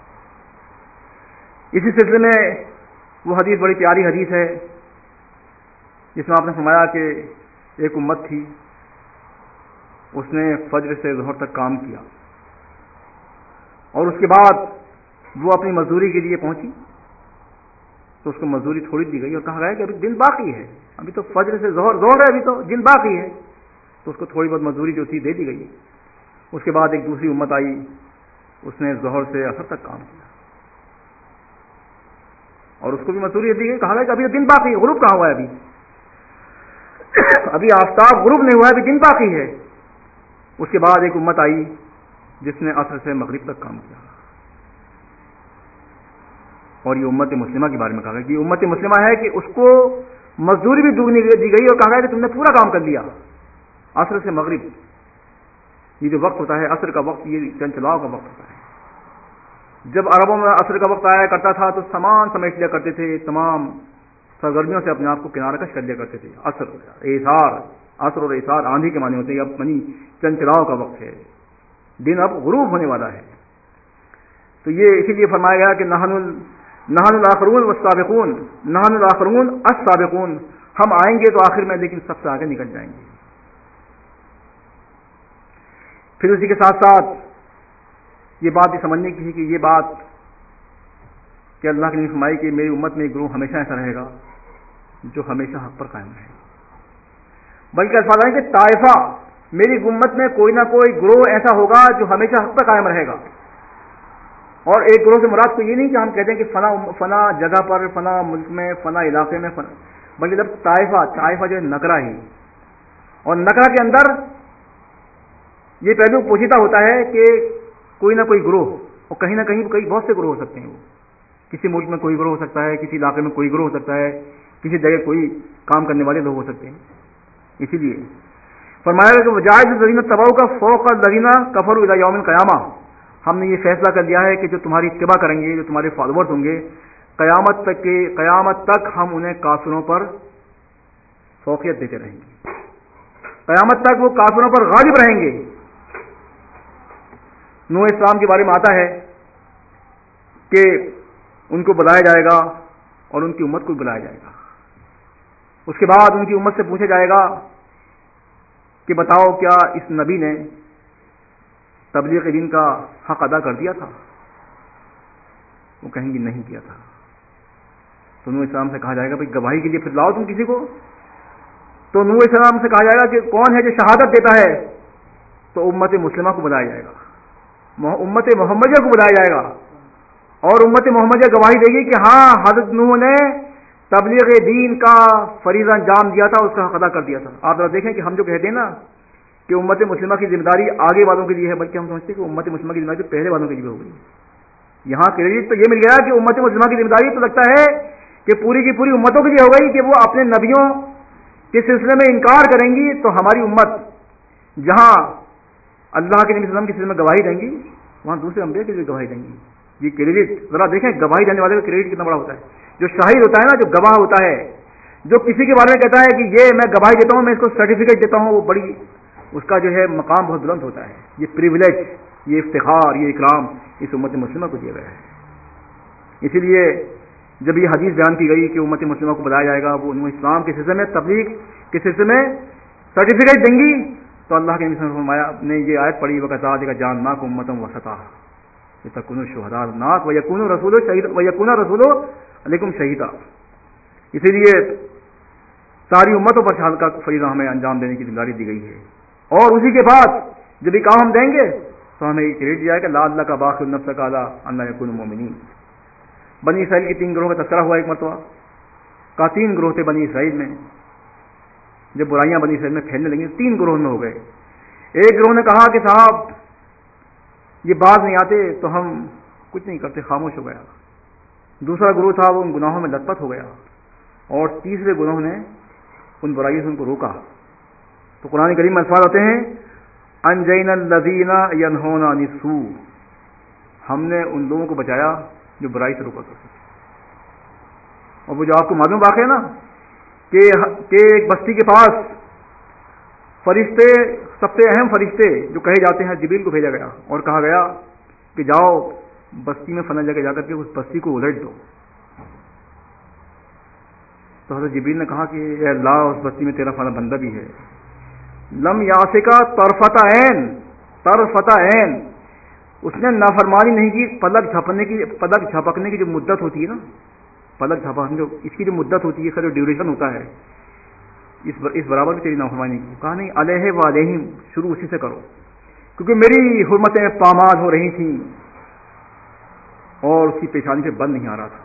اسی سلسلے میں وہ حدیث بڑی پیاری حدیث ہے جس میں آپ نے فرمایا کہ ایک امت تھی، اس نے فجر سے ظہر تک کام کیا، اور اس کے بعد وہ اپنی مزدوری کے لیے پہنچی تو اس کو مزدوری تھوڑی دی گئی اور کہا گیا کہ ابھی دن باقی ہے، ابھی تو فجر سے ظہر ہے، ابھی تو دن باقی ہے، تو اس کو تھوڑی بہت مزدوری جو تھی دے دی گئی۔ اس کے بعد ایک دوسری امت آئی، اس نے ظہر سے عصر تک کام کیا اور اس کو بھی مزدوری دی گئی، کہا گیا کہ ابھی تو دن باقی ہے، غروب کہاں ہوا ہے، ابھی آفتاب غروب نہیں ہوا ہے، ابھی دن باقی ہے۔ اس کے بعد ایک امت آئی جس نے عصر سے مغرب تک کام کیا، اور یہ امت مسلمہ کے بارے میں کہا گیا کہ یہ امت مسلمہ ہے کہ اس کو مزدوری بھی دگنی دی گئی اور کہا گیا کہ تم نے پورا کام کر لیا عصر سے مغرب۔ یہ جو وقت ہوتا ہے عصر کا وقت، یہ چند چلاؤ کا وقت ہوتا ہے۔ جب عربوں میں عصر کا وقت آیا کرتا تھا تو سامان سمیٹ لیا کرتے تھے، تمام سرگرمیوں سے اپنے آپ کو کنارہ کش کر لیا کرتے تھے۔ عصر اور ایثار آندھی کے معنی ہوتے ہیں، اب منی چند چلاؤ کا وقت ہے، دن اب غروب ہونے والا ہے۔ تو یہ اسی لیے فرمایا گیا کہ نحن الاخرون والسابقون، نحن الاخرون السابقون، ہم آئیں گے تو آخر میں لیکن سب سے آگے نکل جائیں گے۔ پھر اسی کے ساتھ ساتھ یہ بات بھی سمجھنے کی ہے کہ یہ بات کہ اللہ کے نے فرمائی کہ میری امت میں ایک گروہ ہمیشہ ایسا رہے گا جو ہمیشہ حق پر قائم رہے گا۔ بلکہ الفاظ ہیں کہ طائفہ، میری امت میں کوئی نہ کوئی گروہ ایسا ہوگا جو ہمیشہ حق پر قائم رہے گا. اور ایک گروہ سے مراد کو یہ نہیں کہ ہم کہتے ہیں کہ فنا جگہ پر، فنا ملک میں، فنا علاقے میں، بلکہ جب طائفہ جو ہے نکرہ ہی، اور نکرہ کے اندر یہ پہلو پوشیدہ ہوتا ہے کہ کوئی نہ کوئی گروہ، اور کہیں نہ کہیں بہت سے گروہ ہو سکتے ہیں. وہ کسی ملک میں کوئی گروہ ہو سکتا ہے، کسی علاقے میں کوئی گروہ ہو سکتا ہے، کسی جگہ کوئی کام کرنے والے لوگ ہو سکتے ہیں. اسی لیے فرمایا کہ وجاہد الذین تبعوا کا فوق الذین کفروا الی یوم القیامہ، ہم نے یہ فیصلہ کر دیا ہے کہ جو تمہاری اتباع کریں گے، جو تمہارے فالوورز ہوں گے، قیامت تک ہم انہیں کافروں پر فوقیت دیتے رہیں گے. قیامت تک وہ کافروں پر غالب رہیں گے. نوح اسلام کے بارے میں آتا ہے کہ ان کو بلایا جائے گا اور ان کی امت کو بلایا جائے گا. اس کے بعد ان کی امت سے پوچھا جائے گا کہ بتاؤ کیا اس نبی نے تبلیغ دین کا حق ادا کر دیا تھا؟ وہ کہیں گے نہیں کیا تھا. تو نوح اسلام سے کہا جائے گا بھائی گواہی کے لیے پھر لاؤ تم کسی کو. تو نوح اسلام سے کہا جائے گا کہ کون ہے جو شہادت دیتا ہے؟ تو امت مسلمہ کو بلایا جائے گا، امت محمدیہ کو بلایا جائے گا، اور امت محمدیہ گواہی دے گی کہ ہاں حضرت نوح نے تبلیغ دین کا فریضہ انجام دیا تھا، اس کا حق ادا کر دیا تھا. آپ ذرا دیکھیں کہ ہم جو کہتے ہیں نا کہ امت مسلمہ کی ذمہ داری آگے والوں کے لیے ہے، بلکہ ہم سمجھتے ہیں کہ امت مسلمہ کی ذمہ داری تو پہلے والوں کے لیے ہو گئی. یہاں کریڈٹ تو یہ مل گیا کہ امت مسلمہ کی ذمہ داری تو لگتا ہے کہ پوری کی پوری امتوں کے لیے ہو گئی کہ وہ اپنے نبیوں کے سلسلے میں انکار کریں گی تو ہماری امت جہاں اللہ کے نبی صلی اللہ علیہ وسلم کے سلسلے میں گواہی دیں گی وہاں دوسرے انبیاء کے لیے گواہی دیں گی. یہ کریڈٹ ذرا دیکھیں گواہی دینے والے کا کریڈٹ کتنا بڑا ہوتا ہے. جو شاہد ہوتا ہے نا، جو گواہ ہوتا ہے، جو کسی کے بارے میں کہتا ہے کہ یہ میں گواہی دیتا ہوں، میں اس کو سرٹیفکیٹ دیتا ہوں، وہ بڑی اس کا جو ہے مقام بہت بلند ہوتا ہے. یہ پریولیج، یہ افتخار، یہ اکرام اس امت مسلمہ کو دیا گیا ہے. اسی لیے جب یہ حدیث بیان کی گئی کہ امت مسلمہ کو بلایا جائے گا، وہ انہوں اسلام کے سلسلے میں، تبلیغ کے سلسلے میں سرٹیفکیٹ دیں گی، تو اللہ کے نبی صلی اللہ علیہ وسلم نے فرمایا، نے یہ آیت پڑھی وَكَذَٰلِكَ جَعَلْنَاكُمْ أُمَّةً وَسَطًا لِتَكُونُوا شُهَدَاءَ عَلَى النَّاسِ وَيَكُونَ الرَّسُولُ عَلَيْكُمْ شَهِيدًا. اسی لیے ساری امتوں پر شہادت کا فریضہ ہمیں انجام دینے کی ذمہ داری دی گئی ہے. اور اسی کے بعد جب یہ کام ہم دیں گے تو ہمیں یہ کریڈٹ دیا ہے کہ لَعَلَّكَ بَاخِعٌ نَفْسَكَ عَلَىٰ أَلَّا يَكُونُوا مُؤْمِنِينَ. بنی اسرائیل کی 3 گروہوں کا تذکرہ ہوا ایک مرتبہ. کا 3 گروہ تھے بنی اسرائیل میں. جب برائیاں بنی اسرائیل میں پھیلنے لگیں 3 گروہ میں ہو گئے. ایک گروہ نے کہا کہ صاحب یہ باز نہیں آتے تو ہم کچھ نہیں کرتے، خاموش ہو گیا. دوسرا گروہ تھا وہ ان گناہوں میں لت پت ہو گیا. اور تیسرے گروہ نے ان برائیوں سے ان کو روکا. تو قرآن کریم میں الفاظ آتے ہیں انجینا الذین ینہون عن السوء، ہم نے ان لوگوں کو بچایا جو برائی سے روکا کرتے تھے. اور وہ جو آپ کو معلوم واقع ہے نا کہ ایک بستی کے پاس فرشتے، سب سے اہم فرشتے جو کہے جاتے ہیں، جبریل کو بھیجا گیا اور کہا گیا کہ جاؤ بستی میں فلاں جگہ جا کر کے اس بستی کو الٹ دو. تو حضرت جبریل نے کہا کہ اے اللہ اس بستی میں تیرا فلاں بندہ بھی ہے. لم یاسکا طرفۃ عین، اس نے نافرمانی نہیں کی. پلک جھپکنے کی جو مدت ہوتی ہے نا، پلک جھپکنے جو اس کی جو مدت ہوتی ہے، اس کا جو ڈیوریشن ہوتا ہے، اس برابر بھی تیری نافرمانی کی. کہا نہیں، علیہ و علیہم، شروع اسی سے کرو، کیونکہ میری حرمتیں پامال ہو رہی تھیں اور اس کی پیشانی سے بند نہیں آ رہا تھا.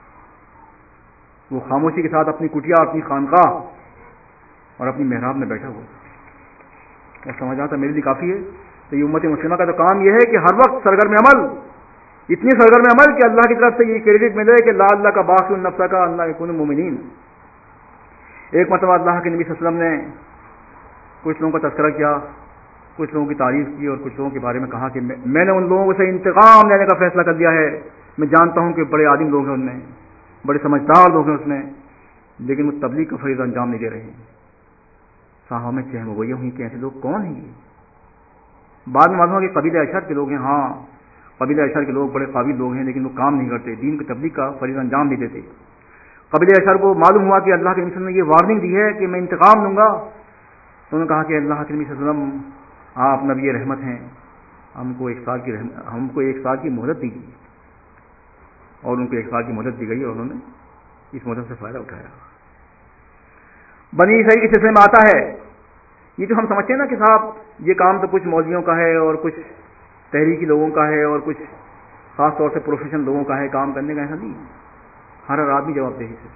وہ خاموشی کے ساتھ اپنی کٹیا، اپنی خانقاہ اور اپنی محراب میں بیٹھا ہوا اور سمجھ آتا میرے لیے کافی ہے. تو یہ امت مسلمہ کا تو کام یہ ہے کہ ہر وقت سرگرم عمل، اتنی سرگرم عمل کہ اللہ کی طرف سے یہ کریڈٹ ملے کہ لا اللہ کا باقی النفس کا اللہ یکون مومنین. ایک مرتبہ اللہ کے نبی صلی اللہ علیہ وسلم نے کچھ لوگوں کا تذکرہ کیا، کچھ لوگوں کی تعریف کی اور کچھ لوگوں کے بارے میں کہا کہ میں نے ان لوگوں سے انتقام لینے کا فیصلہ کر دیا ہے. میں جانتا ہوں کہ بڑے عالم لوگ ہیں ان میں، بڑے سمجھدار لوگ ہیں اس میں، لیکن وہ تبلیغ کا فریضہ انجام نہیں دے رہے ہیں. صحابہ میں چہم ہوئی ہوئی کہ ایسے لوگ کون ہیں. بعد میں معلوم ہوا کہ قبیلہ اشر کے لوگ ہیں. ہاں قبیلہ اشر کے لوگ بڑے قابل لوگ ہیں، لیکن وہ کام نہیں کرتے، دین کی تبلیغ کا فریضہ انجام نہیں دیتے. قبیلہ اشر کو معلوم ہوا کہ اللہ کے نبی صلی اللہ علیہ وسلم نے یہ وارننگ دی ہے کہ میں انتقام لوں گا. تو انہوں نے کہا کہ اللہ کے نبی صلی اللہ علیہ وسلم آپ نبی رحمت ہیں، ہم کو 1 سال کی مہلت دی گئی. اور ان کو 1 سال کی مہلت دی گئی اور انہوں نے اس مہلت سے فائدہ اٹھایا. بنی اسرائیل کے سلسلے میں آتا ہے یہ جو ہم سمجھتے ہیں نا کہ صاحب یہ کام تو کچھ مولویوں کا ہے اور کچھ تحریکی لوگوں کا ہے اور کچھ خاص طور سے پروفیشنل لوگوں کا ہے کام کرنے کا، ایسا نہیں ہے. ہر آدمی جواب دہی سے.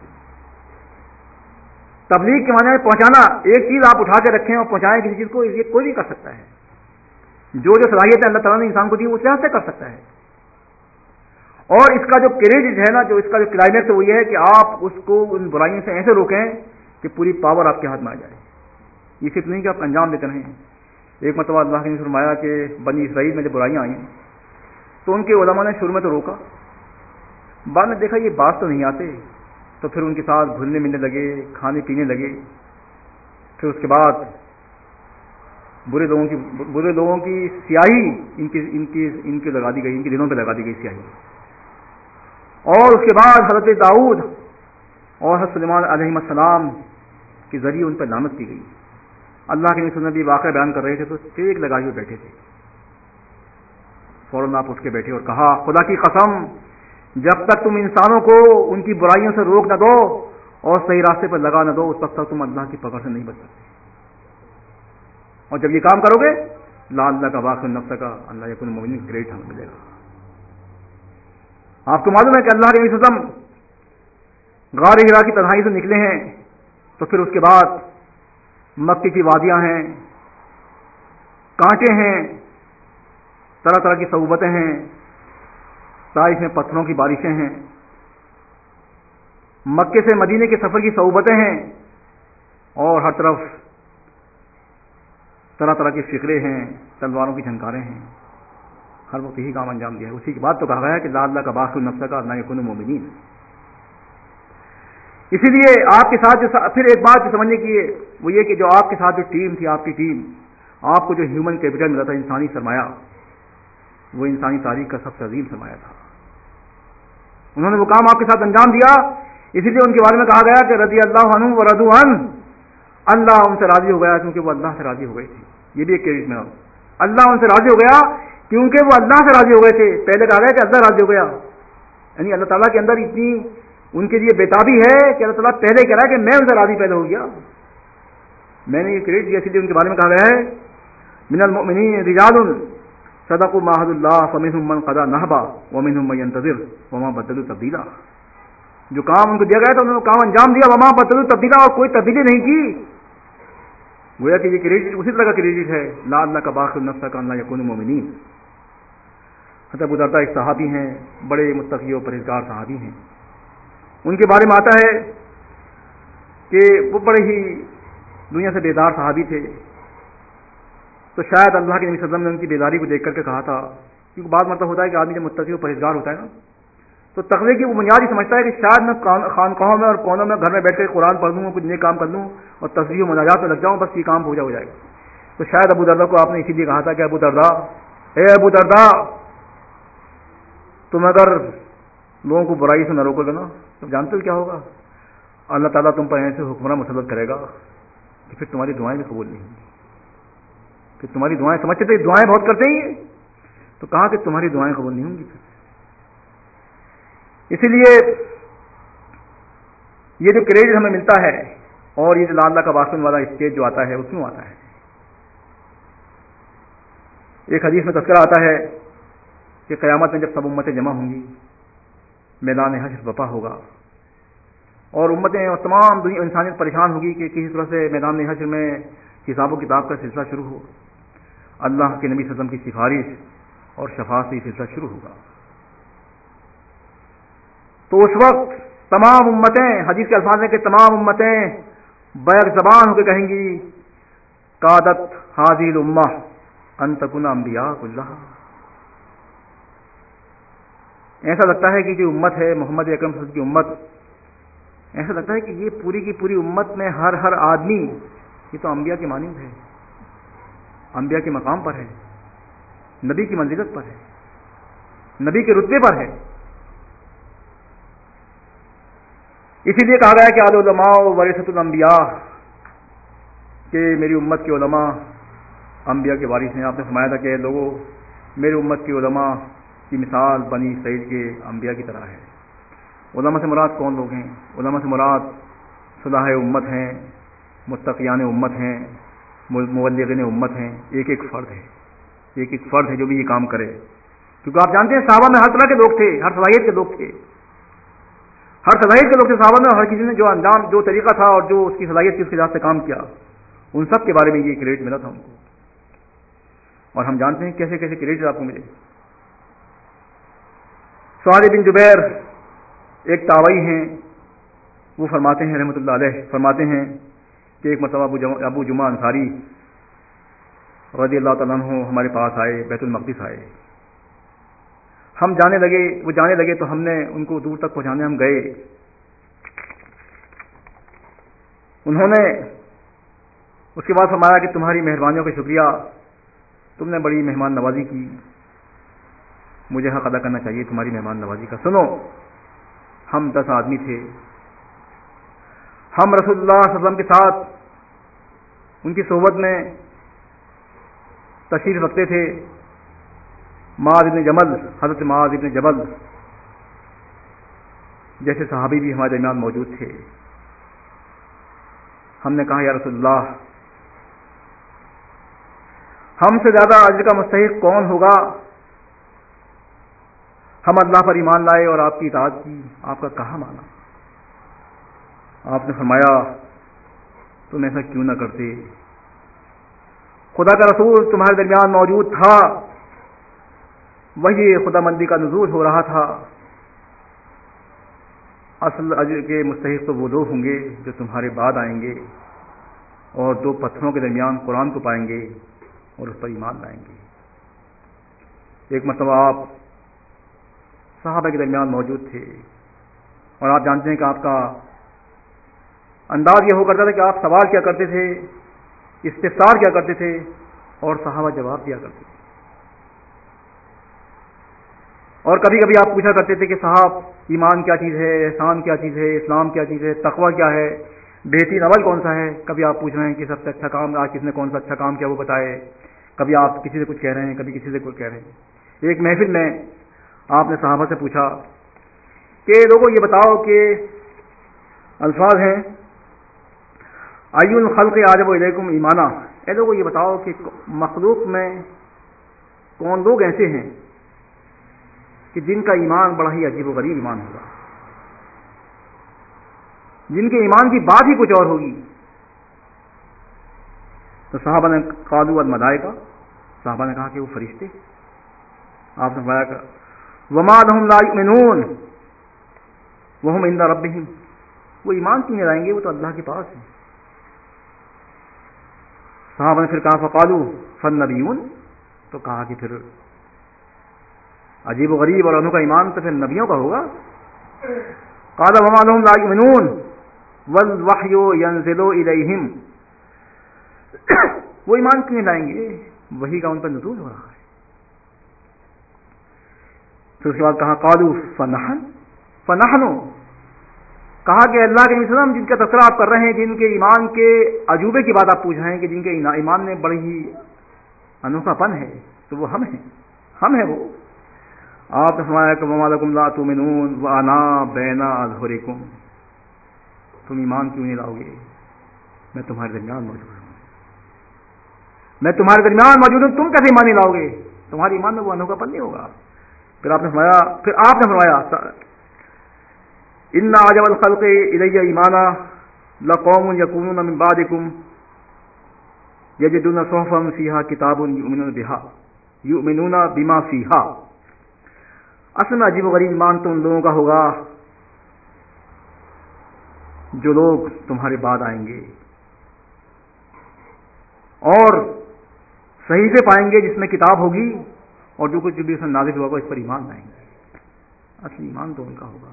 تبلیغ کے معنی ہے پہنچانا. ایک چیز آپ اٹھا کے رکھیں اور پہنچائیں کسی چیز کو، یہ کوئی بھی کر سکتا ہے. جو صلاحیتیں اللہ تعالیٰ نے انسان کو دی اس لحاظ سے کر سکتا ہے. اور اس کا جو کریڈٹ ہے نا، جو اس کا جو کلائمیکس ہے وہ یہ ہے کہ آپ اس کو ان برائیوں سے ایسے روکیں کہ پوری پاور آپ کے ہاتھ میں آ جائے. یہ صرف نہیں کہ آپ انجام دیتے رہیں. ایک مرتبہ اللہ نے فرمایا کہ بنی اسرائیل میں جب برائیاں آئیں تو ان کے علماء نے شروع میں تو روکا، بعد میں دیکھا یہ باز تو نہیں آتے، تو پھر ان کے ساتھ گھلنے ملنے لگے، کھانے پینے لگے. پھر اس کے بعد برے لوگوں کی سیاہی ان کے لگا دی گئی، ان کے دلوں پہ لگا دی گئی سیاہی. اور اس کے بعد حضرت داؤد اور حضرت سلیمان علیہ السلام کے ذریعے ان پر لعنت کی گئی. اللہ کے نبی بھی واقعہ بیان کر رہے تھے تو ٹیک لگائے ہوئے بیٹھے تھے. فوراً آپ اٹھ کے بیٹھے اور کہا خدا کی قسم جب تک تم انسانوں کو ان کی برائیوں سے روک نہ دو اور صحیح راستے پر لگا نہ دو اس وقت تک تم اللہ کی پکڑ سے نہیں بچ سکتے. اور جب یہ کام کرو گے لا اللہ کا واقع نفس کا اللہ یکن مومن کریڈٹ ہمیں ملے گا. آپ کو معلوم ہے کہ اللہ کے نبی صلی اللہ علیہ وسلم غار ہرا کی تنہائی سے نکلے ہیں تو پھر اس کے بعد مکے کی وادیاں ہیں، کانٹے ہیں، طرح طرح کی صعوبتیں ہیں، طائف میں پتھروں کی بارشیں ہیں، مکے سے مدینے کے سفر کی صعوبتیں ہیں، اور ہر طرف طرح طرح کے فکرے ہیں، تلواروں کی جھنکاریں ہیں. ہر وقت یہی کام انجام دیا ہے. اسی کی بات تو کہا گیا ہے کہ لا اللہ کا باخ النفس کا اللہ یکون مومنین. اسی لیے آپ کے ساتھ پھر ایک بات جو سمجھنے کی ہے وہ یہ کہ جو آپ کے ساتھ جو ٹیم تھی، آپ کی ٹیم، آپ کو جو ہیومن کیپٹل ملا تھا، انسانی سرمایہ، وہ انسانی تاریخ کا سب سے عظیم سرمایہ تھا. انہوں نے وہ کام آپ کے ساتھ انجام دیا. اسی لیے ان کے بارے میں کہا گیا کہ رضی اللہ عنہ و رضوا عنہ، اللہ ان سے راضی ہو گیا کیونکہ وہ اللہ سے راضی ہو گئے تھے. یہ بھی ایک کریڈٹ میں اللہ ان سے راضی ہو گیا کیونکہ وہ اللہ سے راضی ہو گئے تھے. پہلے کہا گیا کہ اللہ راضی ہو گیا، یعنی اللہ تعالیٰ کے اندر اتنی ان کے لیے بےتابی ہے کہ اللہ تعالیٰ پہلے کہہ رہا ہے کہ میں ان سے راضی پیدا ہو گیا، میں نے یہ کریڈٹ دیا. اسی لیے ان کے بارے میں کہا گیا ہے من المؤمنین رجال صدقوا ما عاهدوا الله فمنهم من قضى نحبه ومنهم من ينتظر وما بدلوا تبديلا. جو کام ان کو دیا گیا تھا انہوں نے کام انجام دیا، وما بدلوا تبدیلا، اور کوئی تبدیلی نہیں کی. گویا کہ یہ کریڈٹ اسی طرح کا کریڈٹ ہے لا اللہ کا باخ النفس کا اللہ یکون مومنین. حضرت ابو درداء ایک صحابی ہیں، بڑے متقی و پرہیزگار صحابی ہیں. ان کے بارے میں آتا ہے کہ وہ بڑے ہی دنیا سے بیدار صحابی تھے. تو شاید اللہ کے نبی صلی اللہ علیہ وسلم نے ان کی بیداری کو دیکھ کر کے کہا تھا، کیونکہ بعض مرتبہ ہوتا ہے کہ آدمی جب متقی و پرہیزگار ہوتا ہے نا تو تقوی کی وہ بنیاد ہی سمجھتا ہے کہ شاید میں خانقاہوں میں اور کونوں میں گھر میں بیٹھ کر قرآن پڑھ لوں، کچھ نیک کام کر لوں اور تصویر و مناجات میں لگ جاؤں، بس یہ کام ہو جائے گا. تو شاید ابو درداء کو آپ نے اسی لیے کہا تھا کہ ابو درداء، اے ابو درداء، تم اگر لوگوں کو برائی سے نہ روکو گے نا تو جانتے ہو کیا ہوگا؟ اللہ تعالیٰ تم پر ایسے حکمراں مسلط کرے گا کہ پھر تمہاری دعائیں بھی قبول نہیں ہوں گی. کہ تمہاری دعائیں سمجھتے تھے دعائیں بہت کرتے ہی، تو کہا کہ تمہاری دعائیں قبول نہیں ہوں گی. اسی لیے یہ جو کریڈٹ ہمیں ملتا ہے اور یہ جو اللہ کا واسطے والا اسٹیج جو آتا ہے اس میں آتا ہے. ایک حدیث میں تذکرہ آتا ہے کہ قیامت میں جب سب امتیں جمع ہوں گی، میدان حشر برپا ہوگا اور امتیں اور تمام دنیا انسانیت پریشان ہوگی کہ کسی طرح سے میدان حشر میں حساب و کتاب کا سلسلہ شروع ہو. اللہ کے نبی صلی اللہ علیہ وسلم کی سفارش اور شفاعت سے یہ سلسلہ شروع ہوگا. تو اس وقت تمام امتیں، حدیث کے الفاظ ہیں کہ تمام امتیں بیک زبان ہو کے کہیں گی قادت حاضی الامہ ان تکون انبیاء کلھا. ایسا لگتا ہے کہ جو امت ہے محمد اکرم صلی اللہ علیہ وسلم کی امت، ایسا لگتا ہے کہ یہ پوری کی پوری امت میں ہر آدمی یہ تو انبیاء کے مانند ہے، انبیاء کے مقام پر ہے، نبی کی منزلت پر ہے، نبی کے رتبے پر ہے. اسی لیے کہا گیا کہ العلماء ورثۃ الانبیاء، کہ میری امت کے علماء انبیاء کے وارث ہیں. آپ نے فرمایا تھا کہ لوگوں میری امت کے علماء کی مثال بنی اسرائیل کے انبیاء کی طرح ہے. علماء سے مراد کون لوگ ہیں؟ علماء سے مراد صلاح امت ہیں، متقیان امت ہیں، مبلغین امت ہیں، ایک ایک فرد ہے جو بھی یہ کام کرے، کیونکہ آپ جانتے ہیں صحابہ میں ہر طرح کے لوگ تھے، ہر صلاحیت کے لوگ تھے، صحابہ میں، ہر کسی نے جو انجام، جو طریقہ تھا اور جو اس کی صلاحیت کی، اس کے لحاظ سے کام کیا، ان سب کے بارے میں یہ کریڈٹ ملا تھا ان کو، اور ہم جانتے ہیں کیسے کیسے کریڈٹ آپ کو ملے۔ سعد بن جبیر ایک تابعی ہیں، وہ فرماتے ہیں رحمۃ اللہ علیہ، فرماتے ہیں کہ ایک مرتبہ ابو جمعہ انصاری رضی اللہ تعالیٰ عنہ ہمارے پاس آئے، بیت المقدس آئے، وہ جانے لگے تو ہم نے ان کو دور تک پہنچانے ہم گئے، انہوں نے اس کے بعد فرمایا کہ تمہاری مہربانیوں کا شکریہ، تم نے بڑی مہمان نوازی کی، مجھے حق ادا کرنا چاہیے تمہاری مہمان نوازی کا۔ سنو، ہم 10 آدمی تھے، ہم رسول اللہ صلی اللہ علیہ وسلم کے ساتھ ان کی صحبت میں تشریف رکھتے تھے، معاذ بن جبل، حضرت معاذ بن جبل جیسے صحابی بھی ہمارے درمیان موجود تھے۔ ہم نے کہا یا رسول اللہ، ہم سے زیادہ اجر کا مستحق کون ہوگا؟ ہم اللہ پر ایمان لائے اور آپ کی اطاعت کی، آپ کا کہا مانا۔ آپ نے فرمایا تم ایسا کیوں نہ کرتے، خدا کا رسول تمہارے درمیان موجود تھا، وہی خدا مندی کا نزول ہو رہا تھا، اصل اجر کے مستحق تو وہ لوگ ہوں گے جو تمہارے بعد آئیں گے اور 2 پتھروں کے درمیان قرآن کو پائیں گے اور اس پر ایمان لائیں گے۔ ایک مرتبہ آپ صحابہ کے درمیان موجود تھے، اور آپ جانتے ہیں کہ آپ کا انداز یہ ہو کرتا تھا کہ آپ سوال کیا کرتے تھے، استفسار کیا کرتے تھے، اور صحابہ جواب دیا کرتے تھے، اور کبھی کبھی آپ پوچھا کرتے تھے کہ صاحب ایمان کیا چیز ہے، احسان کیا چیز ہے، اسلام کیا چیز ہے، تقوی کیا ہے، بہترین عمل کون سا ہے۔ کبھی آپ پوچھ رہے ہیں کہ سب سے اچھا کام آج کس نے کون سا اچھا کام کیا وہ بتائے، کبھی آپ کسی سے کچھ کہہ رہے ہیں، کبھی کسی سے کچھ کہہ رہے ہیں۔ ایک محفل میں آپ نے صحابہ سے پوچھا کہ لوگوں یہ بتاؤ کہ الفاظ ہیں ای الخلق اعجب الیکم ایمانا، اے لوگوں یہ بتاؤ کہ مخلوق میں کون لوگ ایسے ہیں کہ جن کا ایمان بڑا ہی عجیب و غریب ایمان ہوگا، جن کے ایمان کی بات ہی کچھ اور ہوگی۔ تو صحابہ نے قالوا الملائکہ، صحابہ نے کہا کہ وہ فرشتے۔ آپ نے فرمایا کہ وما لهم لا یؤمنون وهم عند ربهم، وہ ایمان کیوں نہیں لائیں گے، وہ تو اللہ کے پاس ہیں۔ صحابہ نے پھر کہا فقالوا فالنبیون، تو کہا کہ پھر عجیب و غریب اور انہوں کا ایمان تو پھر نبیوں کا ہوگا۔ قال وما لهم لا یؤمنون والوحی ينزل الیہم، وہ ایمان کیوں نہیں لائیں گے، وحی کا ان پر نزول ہو رہا ہے۔ پھر اس کے بعد کہا قالوا فنحن، کہا کہ اللہ کے وسلم جن کا تذکرہ آپ کر رہے ہیں، جن کے ایمان کے عجوبے کی بات آپ پوچھ رہے ہیں کہ جن کے ایمان میں بڑی ہی انوکھا پن ہے، تو وہ ہم ہیں وہ۔ آپ نے فرمایا کہ وما لکم لا تؤمنون وانا بین اظہرکم، تم ایمان کیوں نہیں لاؤ گے، میں تمہارے درمیان موجود ہوں، تم کیسے ایمان نہیں لاؤ گے، تمہارے ایمان میں وہ انوکھا پن نہیں ہوگا۔ پھر آپ نے فرمایا ان اعجب الخلق الی ایمانا لقوم یکونون من بعدکم یجدون صحفا فیہا کتاب یؤمنون بما فیہا، اصل میں عجیب و غریب ایمان تو ان لوگوں کا ہوگا جو لوگ تمہارے بعد آئیں گے اور صحیفے پائیں گے جس میں کتاب ہوگی، اور جو کچھ بھی اس میں نازل ہوگا اس پر ایمان لائیں گے۔ اصل ایمان تو ان کا ہوگا۔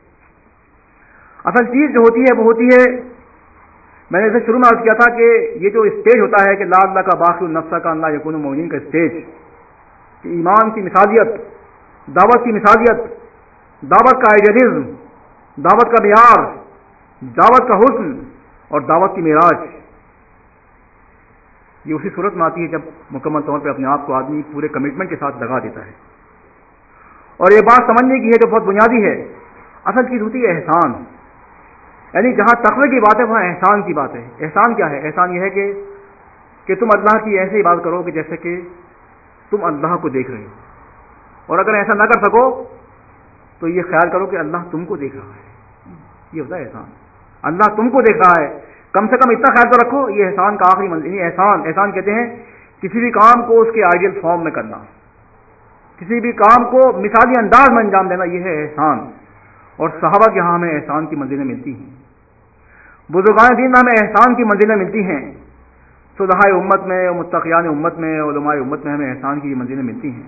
اصل چیز جو ہوتی ہے وہ ہوتی ہے، میں نے اسے شروع میں عرض کیا تھا کہ یہ جو اسٹیج ہوتا ہے کہ لا اللہ کا باقی النفس کا اللہ یکون مؤمنین کا اسٹیج، کہ ایمان کی مثالیت، دعوت کی مثالیت، دعوت کا آئیڈیلزم، دعوت کا معیار، دعوت کا حسن اور دعوت کی معراج، یہ اسی صورت میں آتی ہے جب مکمل طور پہ اپنے آپ کو آدمی پورے کمٹمنٹ کے ساتھ لگا دیتا ہے۔ اور یہ بات سمجھنے کی ہے جو بہت بنیادی ہے، اصل چیز ہوتی ہے احسان، یعنی جہاں تقوی کی بات ہے وہاں احسان کی بات ہے۔ احسان کیا ہے؟ احسان یہ ہے کہ کہ تم اللہ کی ایسے عبادت کرو کہ جیسے کہ تم اللہ کو دیکھ رہے ہو، اور اگر ایسا نہ کر سکو تو یہ خیال کرو کہ اللہ تم کو دیکھ رہا ہے. یہ ہوتا ہے احسان. اللہ تم کو دیکھ رہا ہے، کم سے کم اتنا خیال تو رکھو. یہ احسان کا آخری منزل. احسان کہتے ہیں کسی بھی کام کو اس کے آئیڈیل فارم میں کرنا، کسی بھی کام کو مثالی انداز میں انجام دینا، یہ ہے احسان. اور صحابہ کے ہاں ہمیں احسان کی منزلیں ملتی ہیں، بزرگان دین میں ہمیں احسان کی منزلیں ملتی ہیں، صلحاء امت میں، متقیان امت میں، علماء امت میں ہمیں احسان کی منزلیں ملتی ہیں.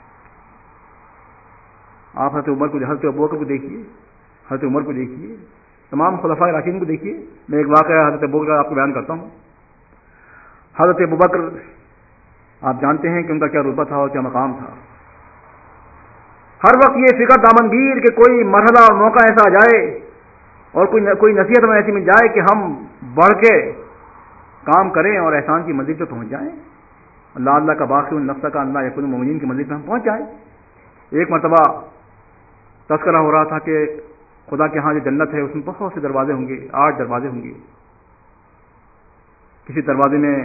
آپ حضرت عمر کو، حضرت ابوبکر کو دیکھیے، حضرت عمر کو دیکھیے، تمام خلفائے راشدین کو دیکھیے. میں ایک واقعہ حضرت ابوبکر کا آپ کو بیان کرتا ہوں. حضرت ابوبکر آپ جانتے ہیں کہ ان کا کیا رتبہ تھا اور کیا مقام تھا. ہر وقت یہ فکر دامنگیر کہ کوئی مرحلہ اور موقع ایسا آ جائے اور کوئی نصیحت ہمیں ایسی مل جائے کہ ہم بڑھ کے کام کریں اور احسان کی منزل پہ پہنچ جائیں. اللہ اللہ کا باقی النفس کا اللہ یکون المؤمنین کی منزل پہ ہم پہنچ جائیں. ایک مرتبہ تذکرہ ہو رہا تھا کہ خدا کے ہاں جو جنت ہے اس میں بہت سے دروازے ہوں گے، 8 دروازے ہوں گے. کسی دروازے میں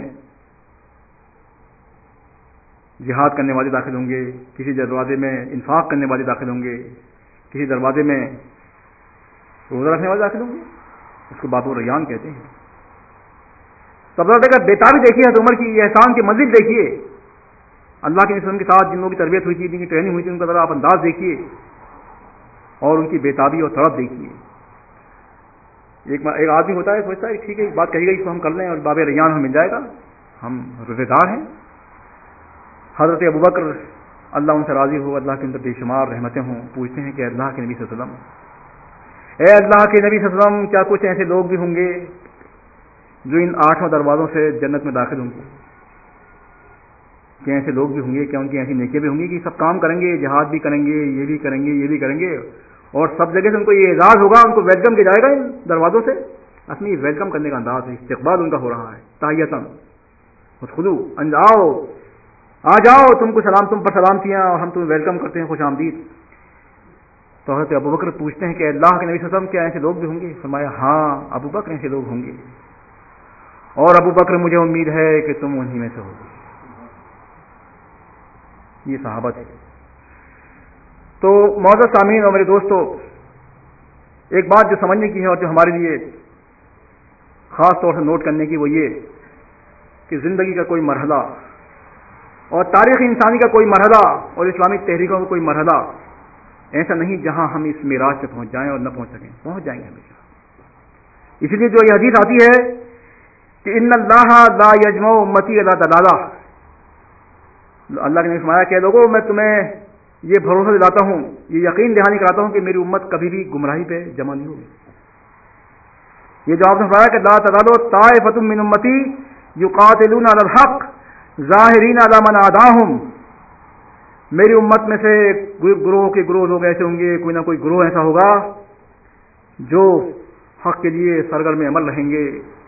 جہاد کرنے والے داخل ہوں گے، کسی دروازے میں انفاق کرنے والے داخل ہوں گے، کسی دروازے میں روزہ رکھنے والے داخل ہوں گے. اس کو باب الریان کہتے ہیں. تب کا بیتابی دیکھیے حضرت عمر کی، یہ احسان کی منزل دیکھیے. اللہ کے رسول کے ساتھ جن لوگوں کی تربیت ہوئی تھی، جن کی ٹریننگ ہوئی تھی، ان کا ذرا آپ انداز دیکھیے اور ان کی بیتابی اور طرف دیکھیے. ایک آدمی ہوتا ہے سوچتا ہے ٹھیک ہے بات کہی گئی اس کو ہم کر لیں اور باب ریان ہمیں مل جائے گا، ہم روزے دار ہیں. حضرت ابوبکر اللہ ان سے راضی ہو، اللہ کے اندر بے شمار رحمتیں ہوں، پوچھتے ہیں کہ اللہ کے نبی صلی اللہ علیہ وسلم، اے اللہ کے نبی صلی اللہ علیہ وسلم، کیا کچھ ایسے لوگ بھی ہوں گے جو ان 8 دروازوں سے جنت میں داخل ہوں گے؟ کیا ایسے لوگ بھی ہوں گے، کیا ان کی ایسی نیکیاں بھی ہوں گی کہ سب کام کریں گے، جہاد بھی کریں گے، یہ بھی کریں گے، یہ بھی کریں گے، اور سب جگہ سے ان کو یہ اعزاز ہوگا، ان کو ویلکم کیا جائے گا ان دروازوں سے؟ اپنی ویلکم کرنے کا انداز ہے، استقبال ان کا ہو رہا ہے. تحیتاً خلو آؤ، آ جاؤ، تم کو سلام، تم پر سلامتیاں اور ہم تمہیں ویلکم کرتے ہیں، خوش آمدید. تو حضرت ابوبکر پوچھتے ہیں کہ اللہ کے نبی صلی اللہ علیہ وسلم کیا ایسے لوگ بھی ہوں گے؟ فرمایا ہاں ابوبکر ایسے لوگ ہوں گے، اور ابوبکر مجھے امید ہے کہ تم انہی میں سے ہو. یہ صحابہ تھے. تو معزز سامعین اور میرے دوستو، ایک بات جو سمجھنے کی ہے اور جو ہمارے لیے خاص طور سے نوٹ کرنے کی، وہ یہ کہ زندگی کا کوئی مرحلہ اور تاریخ انسانی کا کوئی مرحلہ اور اسلامی تحریکوں کا کوئی مرحلہ ایسا نہیں جہاں ہم اس معراج پہ پہنچ جائیں اور نہ پہنچ سکیں. پہنچ جائیں گے ہمیشہ. اس لیے جو یہ حدیث آتی ہے کہ ان اللہ لا یجمع امتی علی ضلالہ، اللہ نے فرمایا کہ لوگوں میں تمہیں یہ بھروسہ دلاتا ہوں، یہ یقین دہانی کراتا ہوں کہ میری امت کبھی بھی گمراہی پہ جمع نہیں ہوگی. یہ جو آپ نے فرمایا کہ لا تزال طائفۃ من امتی یقاتلون علی الحق ظاہرین علی من عاداہم، میری امت میں سے گروہ کے گروہ لوگ ایسے ہوں گے، کوئی نہ کوئی گروہ ایسا ہوگا جو حق کے لیے سرگرم عمل رہیں گے،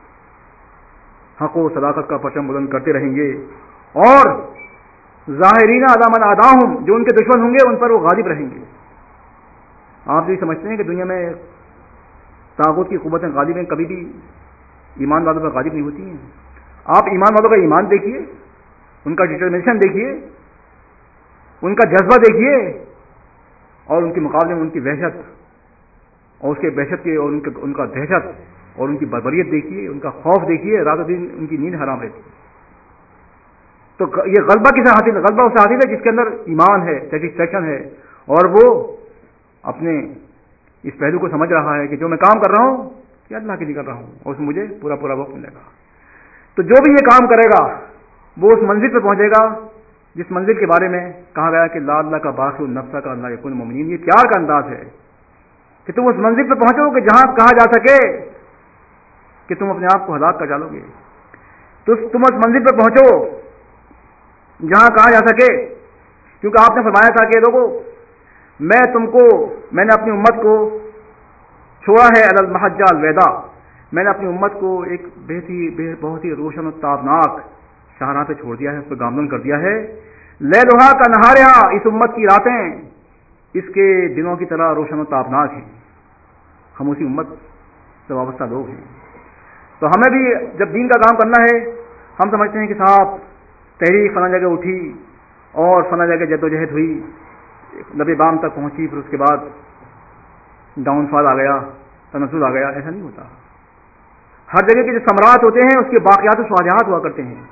حق و صداقت کا پرچم بلند کرتے رہیں گے، اور ظاہرین علی من عاداہم، جو ان کے دشمن ہوں گے ان پر وہ غالب رہیں گے. آپ یہ سمجھتے ہیں کہ دنیا میں طاغوت کی قوتیں غالب ہیں، کبھی بھی ایمان والوں پر غالب نہیں ہوتی ہیں. آپ ایمان والوں کا ایمان دیکھیے، ان کا ڈٹرمنیشن دیکھیے، ان کا جذبہ دیکھیے، اور ان کے مقابلے میں ان کی وحشت اور اس کے وحشت کے اور ان کا دہشت اور ان کی بربریت دیکھیے، ان کا خوف دیکھیے، رات و دن ان کی نیند حرام رہتی. تو یہ غلبہ کسے حاصل ہے؟ غلبہ اسے حاصل ہے جس کے اندر ایمان ہے، سیٹسفیکشن ہے، اور وہ اپنے اس پہلو کو سمجھ رہا ہے کہ جو میں کام کر رہا ہوں یہ اللہ کے لیے کر رہا ہوں اور اس میں مجھے پورا پورا وقت ملے گا. تو جو بھی یہ کام کرے گا وہ اس منزل پہ پہنچے گا جس منزل کے بارے میں کہا گیا کہ لا اللہ کا باقی النفس کا اللہ یکون المؤمنین. یہ پیار کا انداز ہے کہ تم اس منزل پہ پہنچو کہ جہاں کہا جا سکے کہ تم اپنے آپ کو ہلاک کر ڈالو گے. تو تم اس منزل پہ پہنچو جہاں کہا جا سکے، کیونکہ آپ نے فرمایا تھا کہ لوگوں میں نے اپنی امت کو چھوڑا ہے علی المحجہ الوداع، میں نے اپنی امت کو ایک بہت ہی روشن و تابناک شاہراہ پہ چھوڑ دیا ہے، اس پہ گامزن کر دیا ہے. لیلھا کا نہارھا، اس امت کی راتیں اس کے دنوں کی طرح روشن و تابناک ہیں. ہم اسی امت سے وابستہ لوگ ہیں. تو ہمیں بھی جب دین کا کام کرنا ہے ہم سمجھتے ہیں کہ صاحب تحریک فلاں جگہ اٹھی اور فلاں جگہ جدوجہد ہوئی، لبِ بام تک پہنچی، پھر اس کے بعد ڈاؤن فال آ گیا، تنزل آ گیا. ایسا نہیں ہوتا. ہر جگہ کے جو ثمرات ہوتے ہیں اس کے باقیات و صالحات ہوا کرتے ہیں.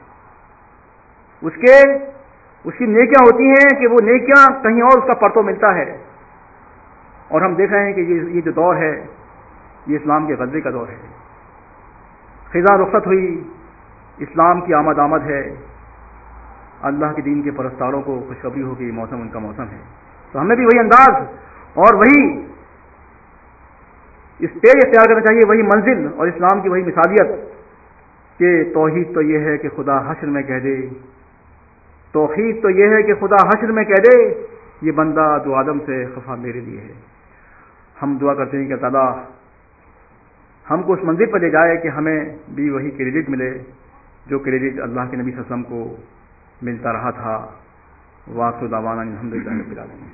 اس کی نیکیاں ہوتی ہیں کہ وہ نیکیاں کہیں اور اس کا پرتو ملتا ہے. اور ہم دیکھ رہے ہیں کہ یہ جو دور ہے یہ اسلام کے غلبے کا دور ہے. خزاں رخصت ہوئی، اسلام کی آمد ہے، اللہ کے دین کے پرستاروں کو خوشخبری ہو کہ یہ موسم ان کا موسم ہے. تو ہمیں بھی وہی انداز اور وہی اسٹیج اختیار کرنا چاہیے، وہی منزل اور اسلام کی وہی مثالیت کہ توحید تو یہ ہے کہ خدا حشر میں کہہ دے، توحید تو یہ ہے کہ خدا حشر میں کہہ دے یہ بندہ دو آدم سے خفا میرے لیے ہے. ہم دعا کرتے ہیں کہ تعالیٰ ہم کو اس منزل پر لے جائے کہ ہمیں بھی وہی کریڈٹ ملے جو کریڈٹ اللہ کے نبی صلی اللہ علیہ وسلم کو ملتا رہا تھا. وآخر دعوانا الحمدللہ رب العالمین.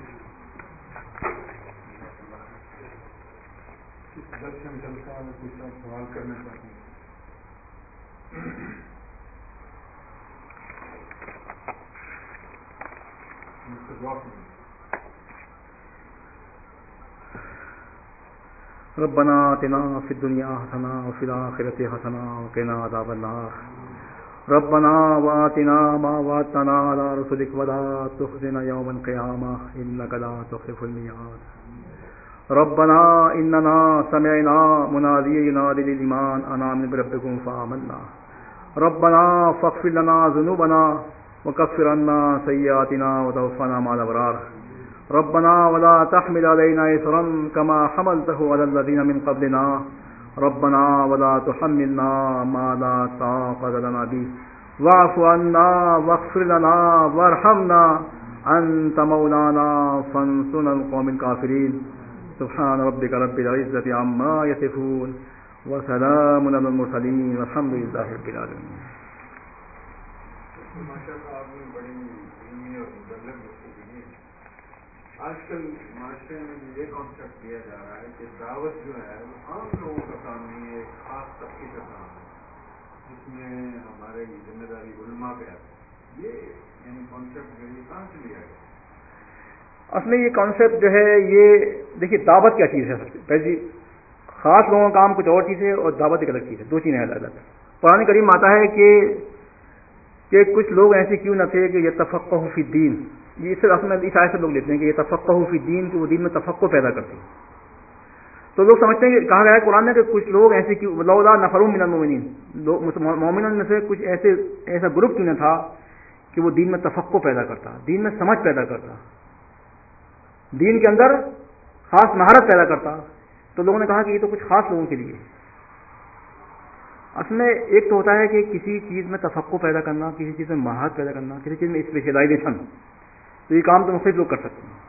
سوال کرنا چاہتے ہیں. ربنا آتنا فی الدنیا حسنہ وفی الآخرۃ حسنہ وقنا عذاب النار. ربنا وآتنا ما وعدتنا علی رسلک ولا تخزنا یوم القیامہ انک لا تخلف المیعاد. ربنا اننا سمعنا منادیا ینادی للایمان ان آمنوا بربکم فآمنا. ربنا فاغفر لنا ذنوبنا وکفر عنا سیئاتنا وتوفنا مع الابرار. ربنا ولا تحمل علينا إصرا كما حملته على الذين من قبلنا. ربنا ولا تحملنا ما لا طاقة لنا به واعف عنا واغفر لنا وارحمنا أنت مولانا فانصرنا على القوم الكافرين. سبحان ربك رب العزة عما يصفون وسلام على المرسلين والحمد لله رب العالمين. آج کل معاشرے میں یہ کانسیپٹ دیا جا رہا ہے کہ دعوت جو ہے وہ عام لوگوں کا کام نہیں ہے، ایک خاص طبقے کا کام ہے جس میں ہمارے ذمہ داری علماء پہ آتی ہے. یہ یعنی کانسیپٹ جو ہے کہاں سے لیا گیا؟ اصل میں یہ کانسیپٹ جو ہے یہ دیکھیے دعوت کیا چیز ہے. پہلے خاص لوگوں کا کام کچھ اور چیز ہے اور دعوت ایک الگ چیز ہے، دو چیزیں الگ الگ. قرآن کریم میں آتا ہے کہ کچھ لوگ ایسے کیوں نہ تھے کہ یتفقہ فی الدین. یہ صرف اصل میں اس آیت سے لوگ لیتے ہیں کہ یتفقہ فی الدین کہ وہ دین میں تفقہ پیدا کرتے ہیں. تو لوگ سمجھتے ہیں کہ کہا گیا ہے قرآن میں کہ کچھ لوگ ایسے کیوں لولا نفر من المؤمنین، مومنوں میں سے کچھ ایسا گروپ کیوں نہ تھا کہ وہ دین میں تفقہ پیدا کرتا، دین میں سمجھ پیدا کرتا، دین کے اندر خاص مہارت پیدا کرتا. تو لوگوں نے کہا کہ یہ تو کچھ خاص لوگوں کے لیے. اصل میں ایک تو ہوتا ہے کہ کسی چیز میں تفقہ پیدا کرنا، کسی چیز میں مہارت پیدا کرنا، کسی چیز میں اسپیشلائزیشن. تو یہ کام تو مختلف لوگ کر سکتے ہیں.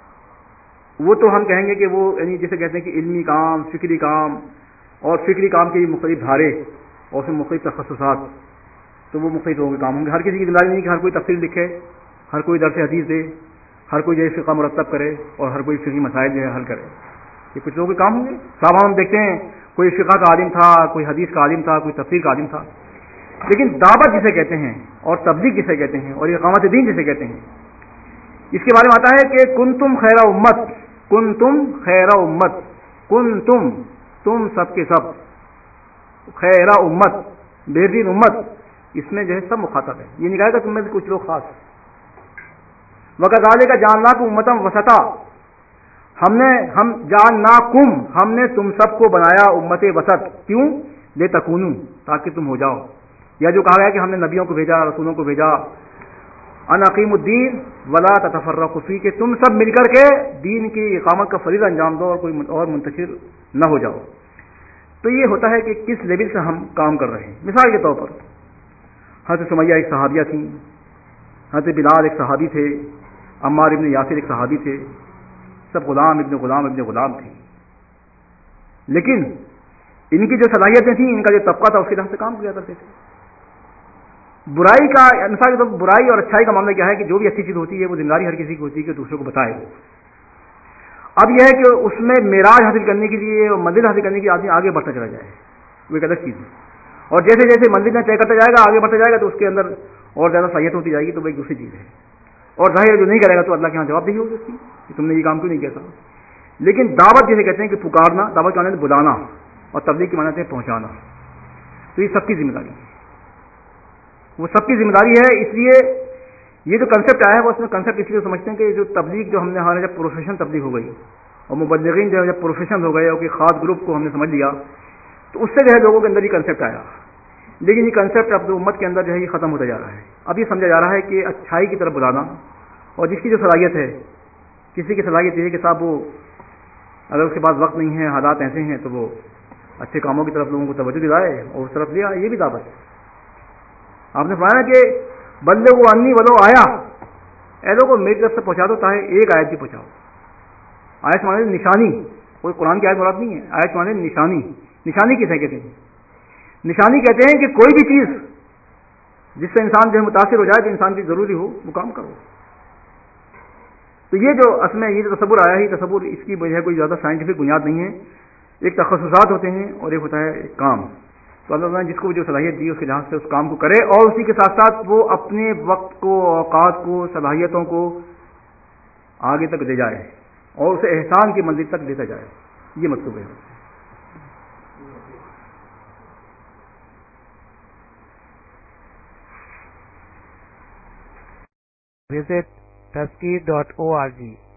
وہ تو ہم کہیں گے کہ وہ یعنی جیسے کہتے ہیں کہ علمی کام، فکری کام، اور فکری کام کے مختلف دھارے اور اس میں مختلف تخصصات، تو وہ مختلف لوگوں کے کام ہوں گے. ہر کسی کی ذمہ داری نہیں کہ ہر کوئی تفسیر لکھے، ہر کوئی درس حدیث دے، ہر کوئی جو ہے فقہ مرتب کرے اور ہر کوئی فقہی مسائل جو ہے حل کرے. یہ کچھ لوگوں کے کام ہوں گے. صحابہ ہم دیکھتے ہیں کوئی فقہ کا عالم تھا، کوئی حدیث کا عالم تھا، کوئی تفسیر کا عالم تھا. لیکن دعوت جسے کہتے ہیں اور تبلیغ جسے کہتے ہیں اور اقامت دین جسے کہتے ہیں، اس کے بارے میں آتا ہے کہ کنتم خیر امت، کنتم خیر امت، کنتم تم سب کے سب، خیر امت بہترین امت. اس میں جو ہے سب مخاطب ہے. یہ نہیں کہا کہ تم میں سے کچھ لوگ خاص. وَكَذَلِكَ جَعَلْنَاكُمْ أُمَّةً وَسَطًا، ہم جعلناکم، ہم نے تم سب کو بنایا امت وسط. کیوں؟ لِتَكُونُوا، تاکہ تم ہو جاؤ. یا جو کہا گیا کہ ہم نے نبیوں کو بھیجا، رسولوں کو بھیجا، ان اقیموا الدین ولا تتفرقوا فیہ، کہ تم سب مل کر کے دین کی اقامت کا فریضہ انجام دو اور کوئی اور منتشر نہ ہو جاؤ. تو یہ ہوتا ہے کہ کس لیول سے ہم کام کر رہے ہیں. مثال کے طور پر حضرت سمیہ ایک صحابیہ تھیں، حضرت بلال ایک صحابی تھے، عمار ابن یاسر ایک صحابی تھے، سب غلام ابن غلام تھے. لیکن ان کی جو صلاحیتیں تھیں، ان کا جو طبقہ تھا، اس کے لحاظ سے کام کیا کرتے تھے. برائی کا مثال کے طور پر برائی اور اچھائی کا معاملہ کیا ہے کہ جو بھی اچھی چیز ہوتی ہے وہ ذمہ داری ہر کسی کی ہوتی ہے کہ دوسروں کو بتائے. اب یہ ہے کہ اس میں معراج حاصل کرنے کے لیے اور منزل حاصل کرنے کے لیے آدمی آگے بڑھتا چلا جائے، وہ ایک الگ چیز ہے. اور جیسے جیسے منزل میں طے کرتا جائے گا، آگے بڑھتا جائے گا، تو اس کے اندر اور زیادہ صلاحیت ہوتی جائے گی. تو وہ ایک دوسری چیز ہے. اور ظاہر ہے جو نہیں کرے گا تو اللہ کے یہاں جواب دہی ہوگی اس کی کہ تم نے یہ کام کیوں نہیں کیا تھا. لیکن دعوت جسے کہتے ہیں کہ پکارنا، دعوت کے معنی ہے بلانا، اور تبلیغ کے معنی ہے پہنچانا. تو یہ سب کی ذمہ داری ہے، وہ سب کی ذمہ داری ہے. اس لیے یہ جو کنسیپٹ آیا ہے وہ اس میں کنسیپٹ اس لیے سمجھتے ہیں کہ جو تبلیغ جو ہم نے ہمارے جب پروفیشن تبلیغ ہو گئی اور مبلغین جو ہے جب پروفیشن ہو گئے اور کہ خاص گروپ کو ہم نے سمجھ لیا، تو اس سے جو ہے لوگوں کے اندر یہ کنسیپٹ آیا. لیکن یہ کنسیپٹ اب امت کے اندر جو ہے یہ ختم ہوتا جا رہا ہے. اب یہ سمجھا جا رہا ہے کہ اچھائی کی طرف بلانا، اور جس کی جو صلاحیت ہے، کسی کی صلاحیت یہ ہے کہ صاحب وہ اگر اس کے پاس وقت نہیں ہے، حالات ایسے ہیں، تو وہ اچھے کاموں کی طرف لوگوں کو توجہ دلائے اور اس طرف لیا. یہ بھی دعوت ہے. آپ نے فرمایا کہ بندے کو انی ولو آیا، اے لوگوں میری طرف سے پہنچا دو، چاہے ایک آیت بھی پہنچاؤ. آیت مانے نشانی، کوئی قرآن کی آیت مراد نہیں ہے. آیت مانے نشانی. نشانی کسے کہتے ہیں؟ نشانی کہتے ہیں کہ کوئی بھی چیز جس سے انسان جو ہے متاثر ہو جائے، جو انسان کی ضروری ہو، وہ کام کرو. تو یہ جو اصل میں یہ جو تصور آیا ہے، تصور اس کی وجہ کوئی زیادہ سائنٹیفک بنیاد نہیں ہے. ایک تخصصات ہوتے ہیں اور ایک ہوتا ہے ایک کام. تو اللہ تعالیٰ نے جس کو جو صلاحیت دی اس کے لحاظ سے اس کام کو کرے، اور اسی کے ساتھ ساتھ وہ اپنے وقت کو، اوقات کو، صلاحیتوں کو آگے تک لے جائے اور اسے احسان کی منزل تک لیتا جائے. یہ مطلب ہے. visit taskeer.org